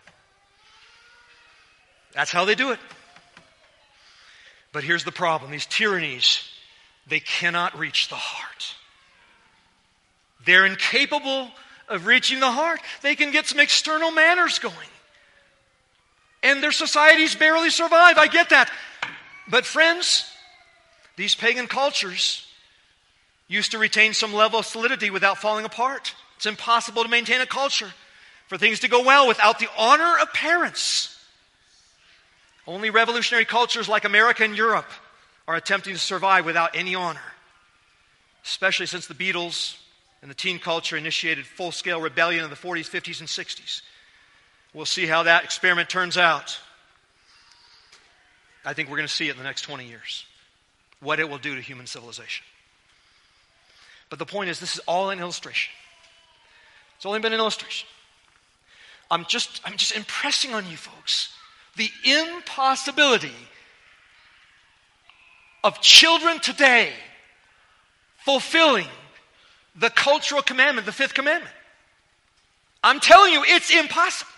That's how they do it. But here's the problem. These tyrannies, they cannot reach the heart. They're incapable of reaching the heart. They can get some external manners going. And their societies barely survive. I get that. But friends, these pagan cultures used to retain some level of solidity without falling apart. It's impossible to maintain a culture for things to go well without the honor of parents. Only revolutionary cultures like America and Europe are attempting to survive without any honor, especially since the Beatles and the teen culture initiated full-scale rebellion in the forties, fifties, and sixties. We'll see how that experiment turns out. I think we're going to see it in the next twenty years, what it will do to human civilization. But the point is, this is all an illustration. It's only been an illustration. I'm just, I'm just impressing on you folks the impossibility of children today fulfilling the cultural commandment, the fifth commandment. I'm telling you, it's impossible.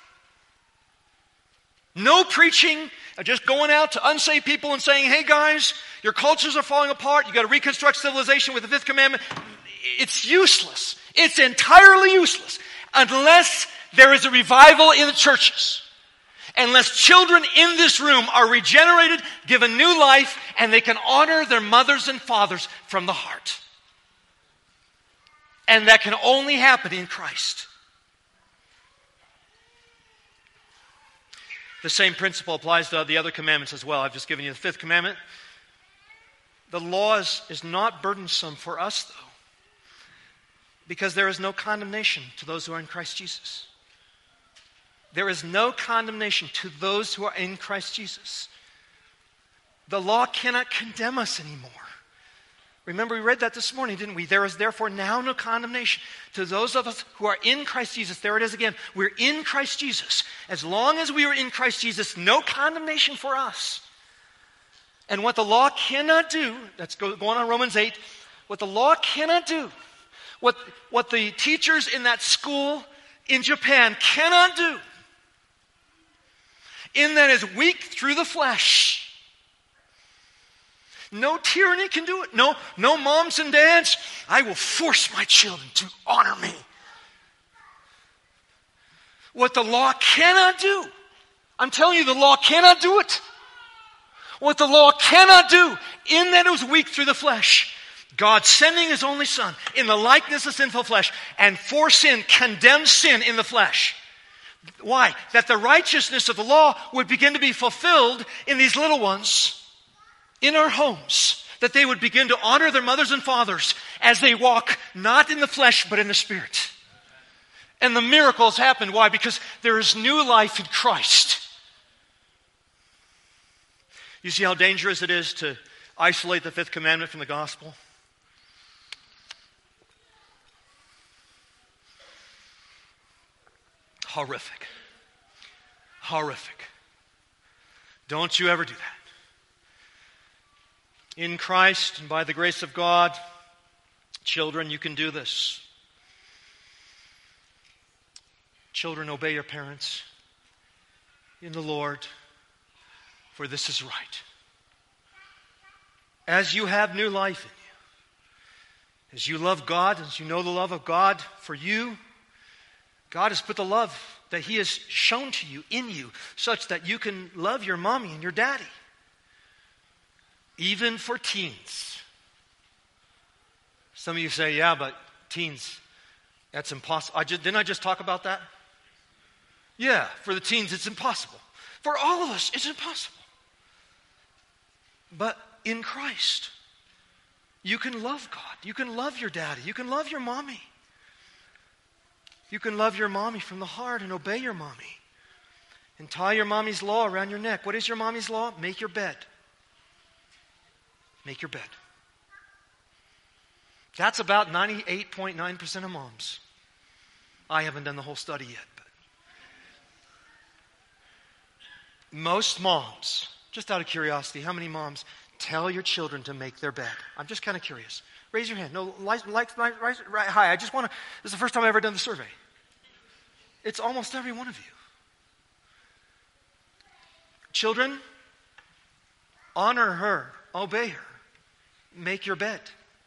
No preaching, just going out to unsaved people and saying, hey guys, your cultures are falling apart, you've got to reconstruct civilization with the fifth commandment. It's useless. It's entirely useless unless there is a revival in the churches. Unless children in this room are regenerated, given new life, and they can honor their mothers and fathers from the heart. And that can only happen in Christ. The same principle applies to the other commandments as well. I've just given you the fifth commandment. The law is, is not burdensome for us, though, because there is no condemnation to those who are in Christ Jesus. There is no condemnation to those who are in Christ Jesus. The law cannot condemn us anymore. Remember, we read that this morning, didn't we? There is therefore now no condemnation to those of us who are in Christ Jesus. There it is again. We're in Christ Jesus. As long as we are in Christ Jesus, no condemnation for us. And what the law cannot do, that's going on in Romans eight, what the law cannot do, what, what the teachers in that school in Japan cannot do, in that is weak through the flesh. No tyranny can do it. No, no moms and dads. I will force my children to honor me. What the law cannot do, I'm telling you, the law cannot do it. What the law cannot do, in that it was weak through the flesh, God sending his only Son in the likeness of sinful flesh, and for sin, condemned sin in the flesh. Why? That the righteousness of the law would begin to be fulfilled in these little ones, in our homes. That they would begin to honor their mothers and fathers as they walk not in the flesh but in the Spirit. And the miracles happen. Why? Because there is new life in Christ. You see how dangerous it is to isolate the fifth commandment from the gospel? Horrific. Horrific. Don't you ever do that. In Christ and by the grace of God, children, you can do this. Children, obey your parents in the Lord, for this is right. As you have new life in you, as you love God, as you know the love of God for you, God has put the love that He has shown to you in you such that you can love your mommy and your daddy. Even for teens. Some of you say, yeah, but teens, that's impossible. I just, didn't I just talk about that? Yeah, for the teens it's impossible. For all of us, it's impossible. But in Christ, you can love God. You can love your daddy. You can love your mommy. You can love your mommy from the heart and obey your mommy. And tie your mommy's law around your neck. What is your mommy's law? Make your bed. Make your bed. That's about ninety-eight point nine percent of moms. I haven't done the whole study yet. But most moms, just out of curiosity, how many moms tell your children to make their bed? I'm just kind of curious. Raise your hand. No, like, like, like right, right, hi. I just want to, this is the first time I've ever done the survey. It's almost every one of you. Children, honor her, obey her, make your bed.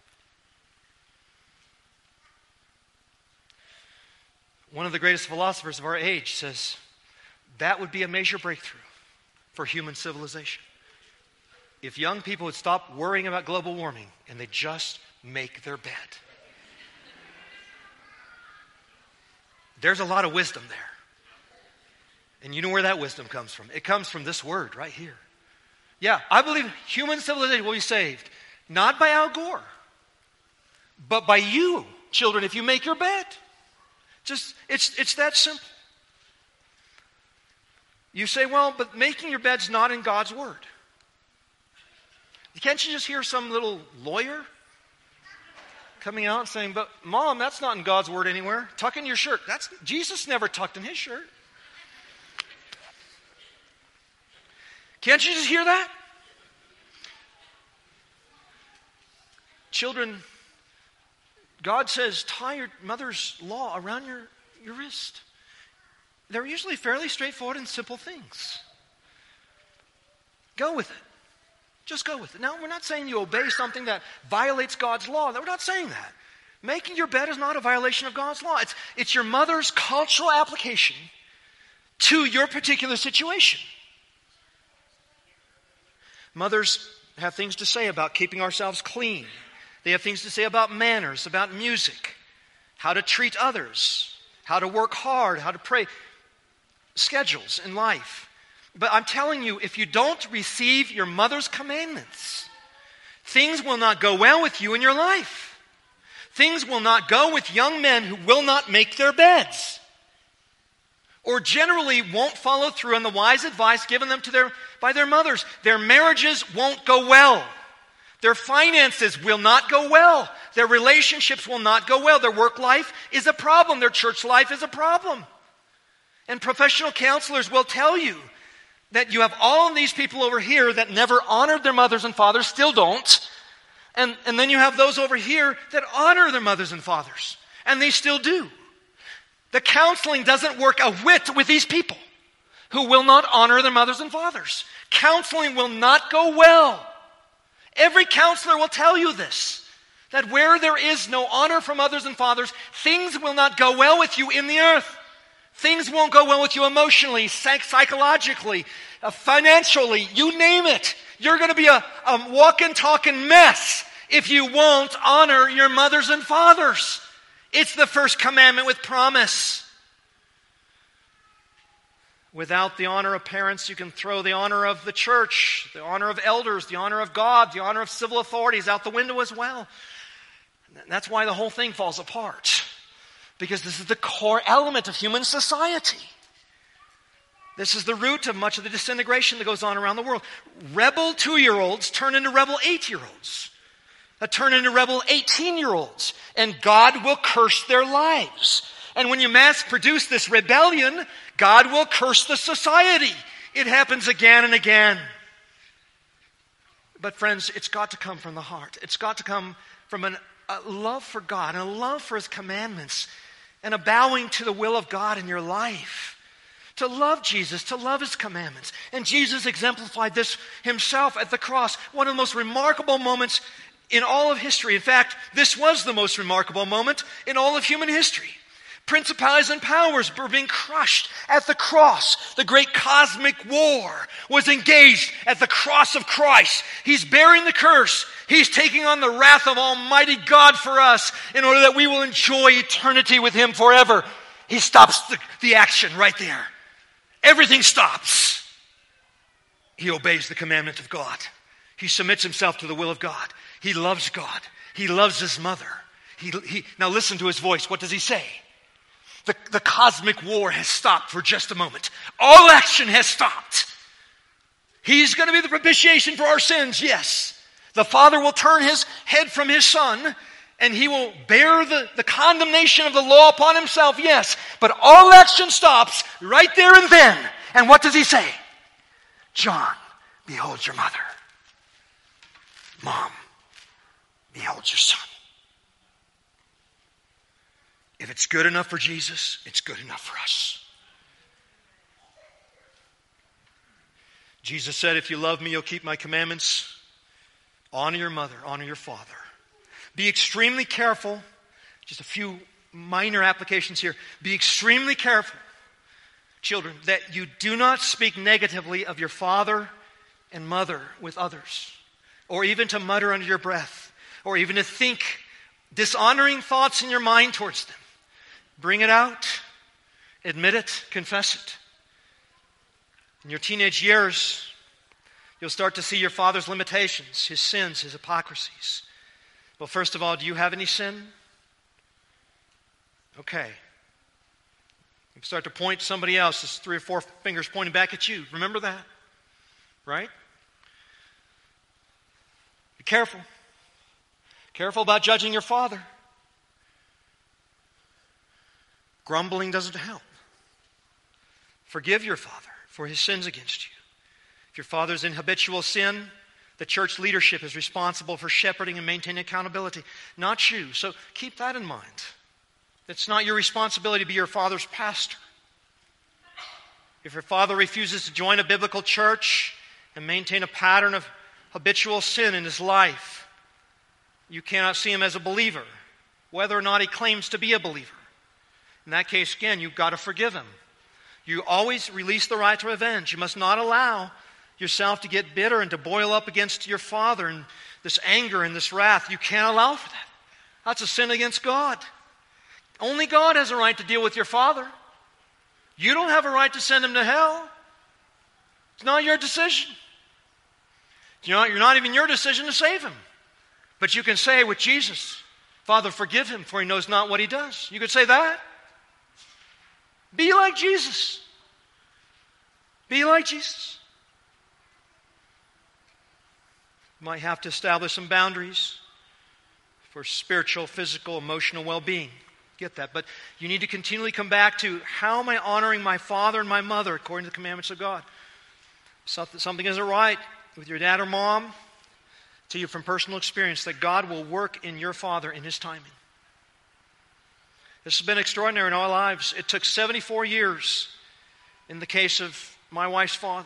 One of the greatest philosophers of our age says that would be a major breakthrough for human civilization. If young people would stop worrying about global warming and they just make their bed. There's a lot of wisdom there. And you know where that wisdom comes from. It comes from this word right here. Yeah, I believe human civilization will be saved. Not by Al Gore, but by you, children, if you make your bed. Just, it's, it's that simple. You say, well, but making your bed's not in God's word. Can't you just hear some little lawyer coming out and saying, but Mom, that's not in God's word anywhere. Tuck in your shirt. That's Jesus never tucked in his shirt. Can't you just hear that? Children, God says, tie your mother's law around your, your wrist. They're usually fairly straightforward and simple things. Go with it. Just go with it. Now, we're not saying you obey something that violates God's law. We're not saying that. Making your bed is not a violation of God's law. It's, it's your mother's cultural application to your particular situation. Mothers have things to say about keeping ourselves clean. They have things to say about manners, about music, how to treat others, how to work hard, how to pray, schedules in life. But I'm telling you, if you don't receive your mother's commandments, things will not go well with you in your life. Things will not go with young men who will not make their beds, or generally won't follow through on the wise advice given them to their, by their mothers. Their marriages won't go well. Their finances will not go well. Their relationships will not go well. Their work life is a problem. Their church life is a problem. And professional counselors will tell you that you have all of these people over here that never honored their mothers and fathers, still don't. And, and then you have those over here that honor their mothers and fathers, and they still do. The counseling doesn't work a whit with these people who will not honor their mothers and fathers. Counseling will not go well. Every counselor will tell you this, that where there is no honor from mothers and fathers, things will not go well with you in the earth. Things won't go well with you emotionally, psych- psychologically, uh, financially, you name it. You're going to be a, a walking, talking mess if you won't honor your mothers and fathers. It's the first commandment with promise. Without the honor of parents, you can throw the honor of the church, the honor of elders, the honor of God, the honor of civil authorities out the window as well. And that's why the whole thing falls apart. Because this is the core element of human society. This is the root of much of the disintegration that goes on around the world. Rebel two-year-olds turn into rebel eight-year-olds. That turn into rebel eighteen-year-olds. And God will curse their lives. And when you mass produce this rebellion, God will curse the society. It happens again and again. But friends, it's got to come from the heart. It's got to come from an, a love for God and a love for His commandments and a bowing to the will of God in your life. To love Jesus, to love His commandments. And Jesus exemplified this Himself at the cross. One of the most remarkable moments in all of history. In fact, this was the most remarkable moment in all of human history. Principalities and powers were being crushed at the cross. The great cosmic war was engaged at the cross of Christ. He's bearing the curse. He's taking on the wrath of Almighty God for us in order that we will enjoy eternity with Him forever. He stops the, the action right there. Everything stops. He obeys the commandment of God. He submits himself to the will of God. He loves God. He loves his mother. He, he, now listen to his voice. What does he say? The, the cosmic war has stopped for just a moment. All action has stopped. He's going to be the propitiation for our sins, yes. The Father will turn his head from his Son, and he will bear the, the condemnation of the law upon himself, yes. But all action stops right there and then. And what does he say? John, behold your mother. Mom, behold your son. If it's good enough for Jesus, it's good enough for us. Jesus said, if you love me, you'll keep my commandments. Honor your mother, honor your father. Be extremely careful. Just a few minor applications here. Be extremely careful, children, that you do not speak negatively of your father and mother with others. Or even to mutter under your breath. Or even to think dishonoring thoughts in your mind towards them. Bring it out. Admit it. Confess it. In your teenage years, you'll start to see your father's limitations, his sins, his hypocrisies. Well, first of all, do you have any sin? Okay. You start to point to somebody else. There's three or four fingers pointing back at you. Remember that. Right? Be careful. Careful about judging your father. Grumbling doesn't help. Forgive your father for his sins against you. If your father's in habitual sin, the church leadership is responsible for shepherding and maintaining accountability, not you. So keep that in mind. It's not your responsibility to be your father's pastor. If your father refuses to join a biblical church and maintain a pattern of habitual sin in his life, you cannot see him as a believer, whether or not he claims to be a believer. In that case, again, you've got to forgive him. You always release the right to revenge. You must not allow yourself to get bitter and to boil up against your father and this anger and this wrath. You can't allow for that. That's a sin against God. Only God has a right to deal with your father. You don't have a right to send him to hell. It's not your decision. You're not, you're not even your decision to save him. But you can say with Jesus, Father, forgive him, for he knows not what he does. You could say that. Be like Jesus. Be like Jesus. You might have to establish some boundaries for spiritual, physical, emotional well-being. Get that. But you need to continually come back to, how am I honoring my father and my mother according to the commandments of God? Something, something isn't right with your dad or mom. I'll tell you from personal experience that God will work in your father in his timing. This has been extraordinary in our lives. It took seventy-four years in the case of my wife's father.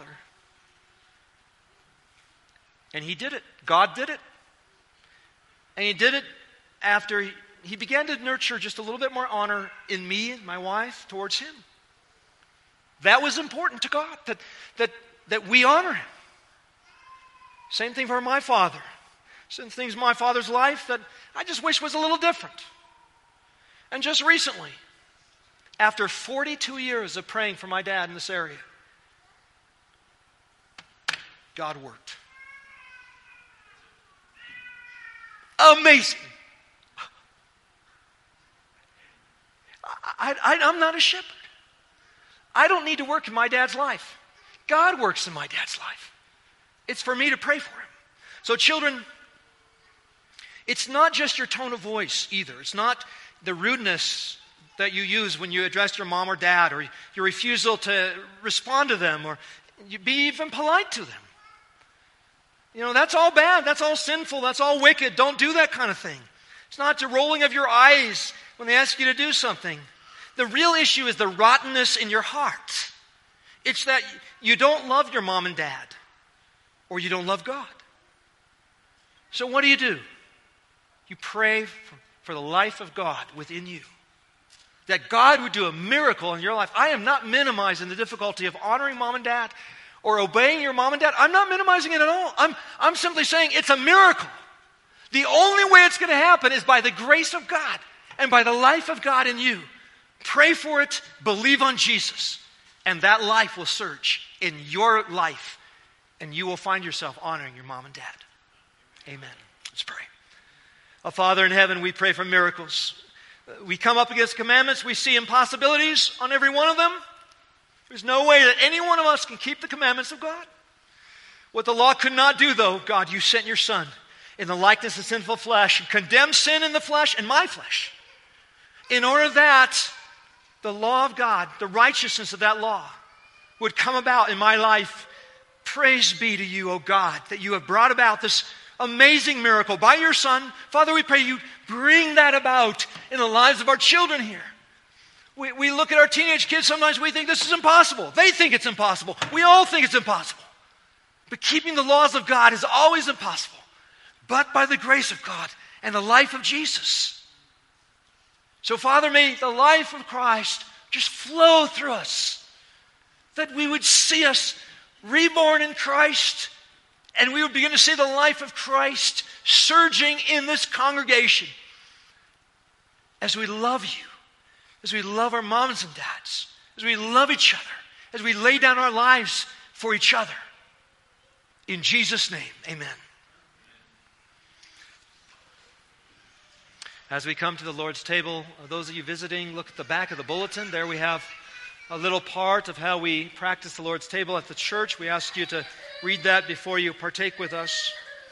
And he did it. God did it. And he did it after he, he began to nurture just a little bit more honor in me and my wife towards him. That was important to God, that, that, that we honor him. Same thing for my father. some things in my father's life that I just wish was a little different. And just recently, after forty-two years of praying for my dad in this area, God worked. Amazing. I, I, I'm not a shepherd. I don't need to work in my dad's life. God works in my dad's life. It's for me to pray for him. So children, it's not just your tone of voice either. It's not the rudeness that you use when you address your mom or dad, or your refusal to respond to them, or you be even polite to them. You know, that's all bad. That's all sinful. That's all wicked. Don't do that kind of thing. It's not the rolling of your eyes when they ask you to do something. The real issue is the rottenness in your heart. It's that you don't love your mom and dad, or you don't love God. So what do you do? You pray for, for the life of God within you. That God would do a miracle in your life. I am not minimizing the difficulty of honoring mom and dad or obeying your mom and dad. I'm not minimizing it at all. I'm, I'm simply saying it's a miracle. The only way it's going to happen is by the grace of God and by the life of God in you. Pray for it, believe on Jesus, and that life will surge in your life, and you will find yourself honoring your mom and dad. Amen. Let's pray. Oh, Father in heaven, we pray for miracles. We come up against commandments. We see impossibilities on every one of them. There's no way that any one of us can keep the commandments of God. What the law could not do, though, God, you sent your Son in the likeness of sinful flesh and condemned sin in the flesh and my flesh, in order that the law of God, the righteousness of that law, would come about in my life. Praise be to you, O God, that you have brought about this amazing miracle by your Son. Father, we pray you bring that about in the lives of our children here. We, we look at our teenage kids, sometimes we think this is impossible. They think it's impossible. We all think it's impossible. But keeping the laws of God is always impossible. But by the grace of God and the life of Jesus. So Father, may the life of Christ just flow through us. That we would see us reborn in Christ, and we would begin to see the life of Christ surging in this congregation as we love you, as we love our moms and dads, as we love each other, as we lay down our lives for each other. In Jesus' name, amen. As we come to the Lord's table, those of you visiting, look at the back of the bulletin. There we have a little part of how we practice the Lord's table at the church. We ask you to read that before you partake with us.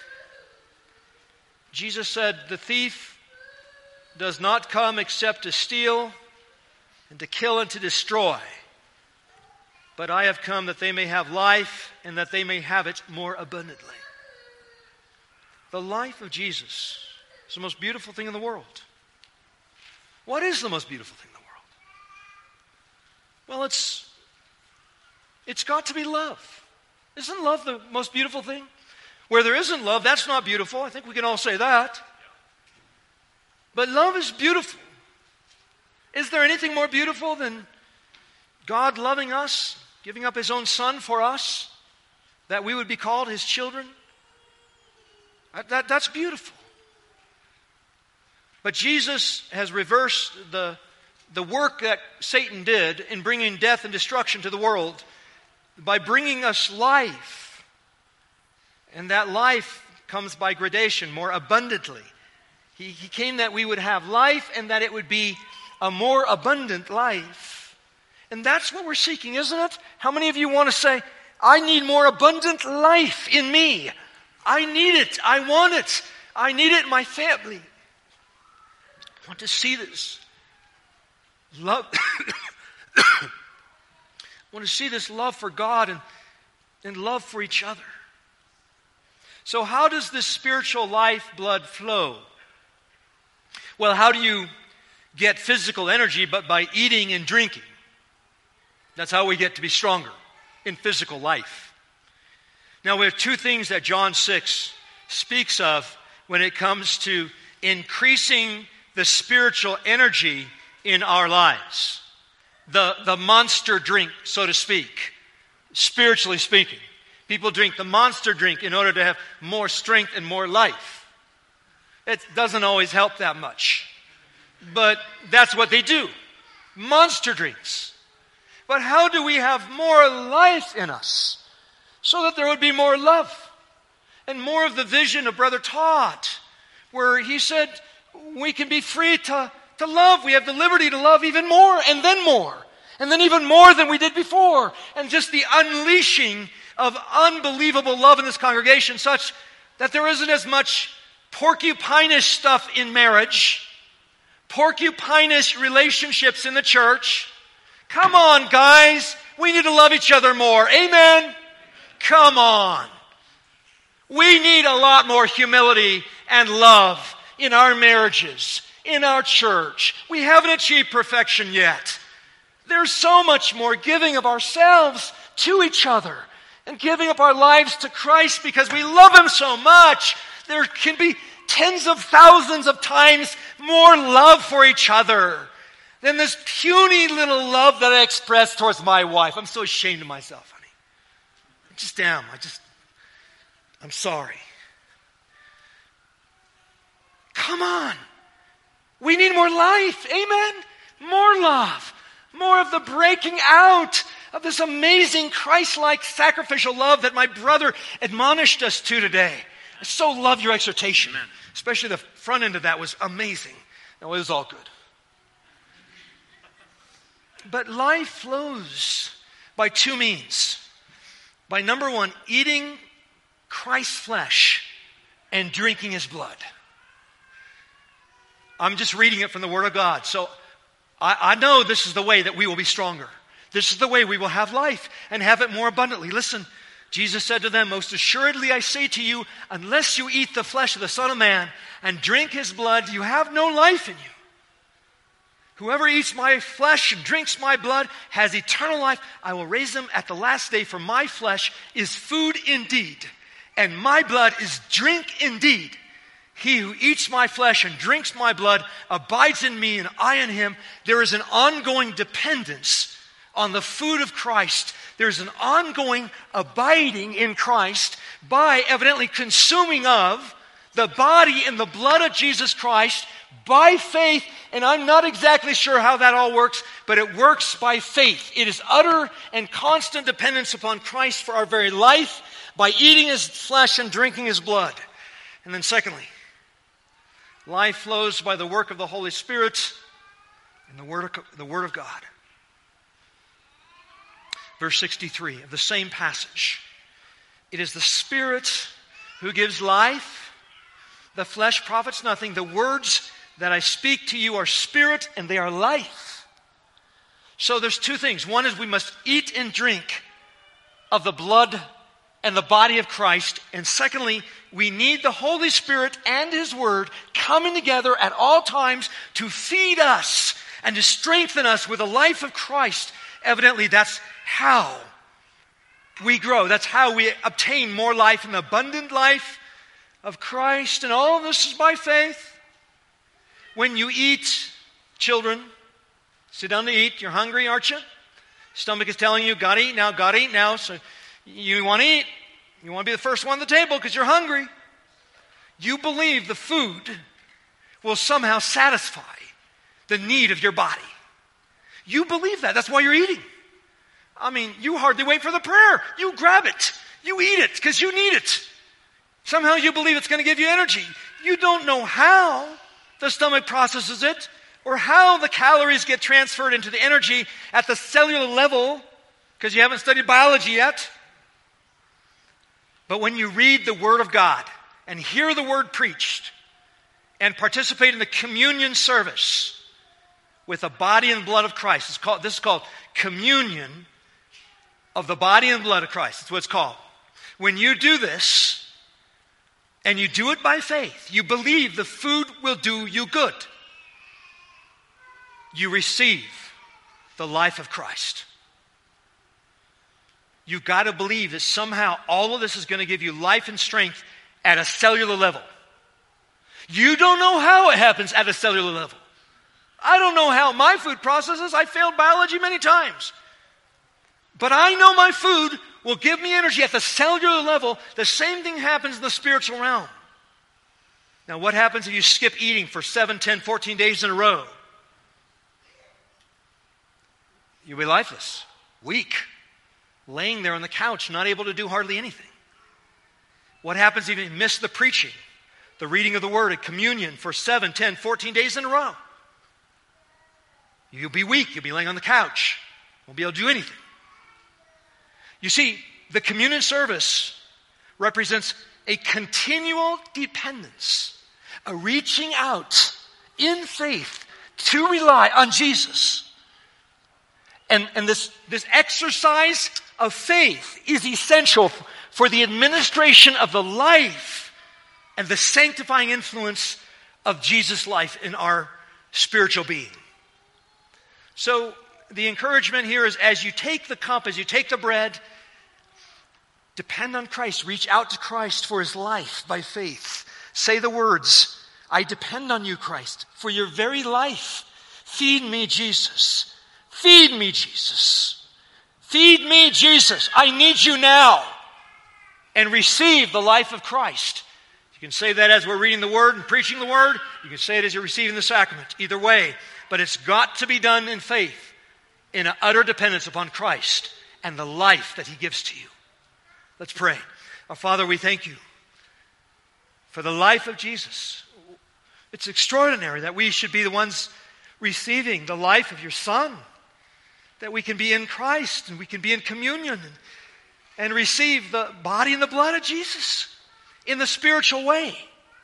Jesus said, "The thief does not come except to steal and to kill and to destroy. But I have come that they may have life and that they may have it more abundantly." The life of Jesus is the most beautiful thing in the world. What is the most beautiful thing in the world? Well, it's it's got to be love. Isn't love the most beautiful thing? Where there isn't love, that's not beautiful. I think we can all say that. But love is beautiful. Is there anything more beautiful than God loving us, giving up His own Son for us, that we would be called His children? That, that, that's beautiful. But Jesus has reversed the, the work that Satan did in bringing death and destruction to the world by bringing us life. And that life comes by gradation, more abundantly. He, he came that we would have life and that it would be a more abundant life. And that's what we're seeking, isn't it? How many of you want to say, I need more abundant life in me? I need it. I want it. I need it in my family. I want to see this love. I want to see this love for God and, and love for each other. So how does this spiritual lifeblood flow? Well, how do you get physical energy but by eating and drinking? That's how we get to be stronger in physical life. Now, we have two things that John six speaks of when it comes to increasing the spiritual energy in our lives. The, the monster drink, so to speak, spiritually speaking. People drink the monster drink in order to have more strength and more life. It doesn't always help that much. But that's what they do. Monster drinks. But how do we have more life in us so that there would be more love and more of the vision of Brother Todd, where he said we can be free to, to love. We have the liberty to love even more and then more. And then even more than we did before. And just the unleashing of unbelievable love in this congregation, such that there isn't as much porcupine-ish stuff in marriage, porcupine-ish relationships in the church. Come on, guys. We need to love each other more. Amen? Come on. We need a lot more humility and love in our marriages, in our church. We haven't achieved perfection yet. There's so much more giving of ourselves to each other and giving up our lives to Christ because we love Him so much. There can be tens of thousands of times more love for each other than this puny little love that I express towards my wife. I'm so ashamed of myself, honey. I just am. I just, I'm sorry. Come on. We need more life. Amen? More love. More of the breaking out of this amazing Christ-like sacrificial love that my brother admonished us to today. I so love your exhortation. Amen. Especially the front end of that was amazing. No, it was all good. But life flows by two means. By number one, eating Christ's flesh and drinking His blood. I'm just reading it from the Word of God. So I, I know this is the way that we will be stronger. This is the way we will have life and have it more abundantly. Listen, Jesus said to them, most assuredly I say to you, unless you eat the flesh of the Son of Man and drink His blood, you have no life in you. Whoever eats my flesh and drinks my blood has eternal life. I will raise them at the last day, for my flesh is food indeed, and my blood is drink indeed. He who eats my flesh and drinks my blood abides in me and I in him. There is an ongoing dependence on the food of Christ. There's an ongoing abiding in Christ by evidently consuming of the body and the blood of Jesus Christ by faith. And I'm not exactly sure how that all works, but it works by faith. It is utter and constant dependence upon Christ for our very life by eating His flesh and drinking His blood. And then secondly, life flows by the work of the Holy Spirit and the Word of, the Word of God. Verse sixty-three of the same passage. It is the Spirit who gives life. The flesh profits nothing. The words that I speak to you are spirit and they are life. So there's two things. One is we must eat and drink of the blood and the body of Christ. And secondly, we need the Holy Spirit and His Word coming together at all times to feed us and to strengthen us with the life of Christ. Evidently, that's how we grow. That's how we obtain more life, an abundant life of Christ. And all of this is by faith. When you eat, children, sit down to eat. You're hungry, aren't you? Stomach is telling you, gotta eat now, gotta eat now. So you want to eat. You want to be the first one at the table because you're hungry. You believe the food will somehow satisfy the need of your body. You believe that. That's why you're eating. I mean, you hardly wait for the prayer. You grab it. You eat it because you need it. Somehow you believe it's going to give you energy. You don't know how the stomach processes it or how the calories get transferred into the energy at the cellular level because you haven't studied biology yet. But when you read the Word of God and hear the Word preached and participate in the communion service with the body and blood of Christ, it's called, this is called communion of the body and blood of Christ. That's what it's called. When you do this, and you do it by faith, you believe the food will do you good. You receive the life of Christ. You've got to believe that somehow all of this is going to give you life and strength at a cellular level. You don't know how it happens at a cellular level. I don't know how my food processes. I failed biology many times. But I know my food will give me energy at the cellular level. The same thing happens in the spiritual realm. Now, what happens if you skip eating for seven, ten, fourteen days in a row? You'll be lifeless, weak, laying there on the couch, not able to do hardly anything. What happens if you miss the preaching, the reading of the Word, and communion for seven, ten, fourteen days in a row? You'll be weak. You'll be laying on the couch. Won't be able to do anything. You see, the communion service represents a continual dependence, a reaching out in faith to rely on Jesus. And, and this, this exercise of faith is essential for the administration of the life and the sanctifying influence of Jesus' life in our spiritual being. So the encouragement here is, as you take the cup, as you take the bread, depend on Christ. Reach out to Christ for his life by faith. Say the words, I depend on you, Christ, for your very life. Feed me, Jesus. Feed me, Jesus. Feed me, Jesus. I need you now. And receive the life of Christ. You can say that as we're reading the Word and preaching the Word. You can say it as you're receiving the sacrament. Either way. But it's got to be done in faith, in an utter dependence upon Christ and the life that he gives to you. Let's pray. Our Father, we thank you for the life of Jesus. It's extraordinary that we should be the ones receiving the life of your Son, that we can be in Christ and we can be in communion and, and receive the body and the blood of Jesus in the spiritual way.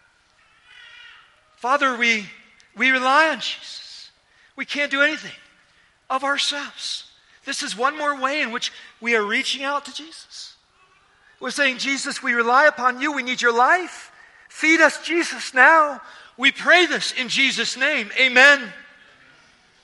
Father, we, we rely on Jesus. We can't do anything of ourselves. This is one more way in which we are reaching out to Jesus. We're saying, Jesus, we rely upon you. We need your life. Feed us, Jesus, now. We pray this in Jesus' name. Amen.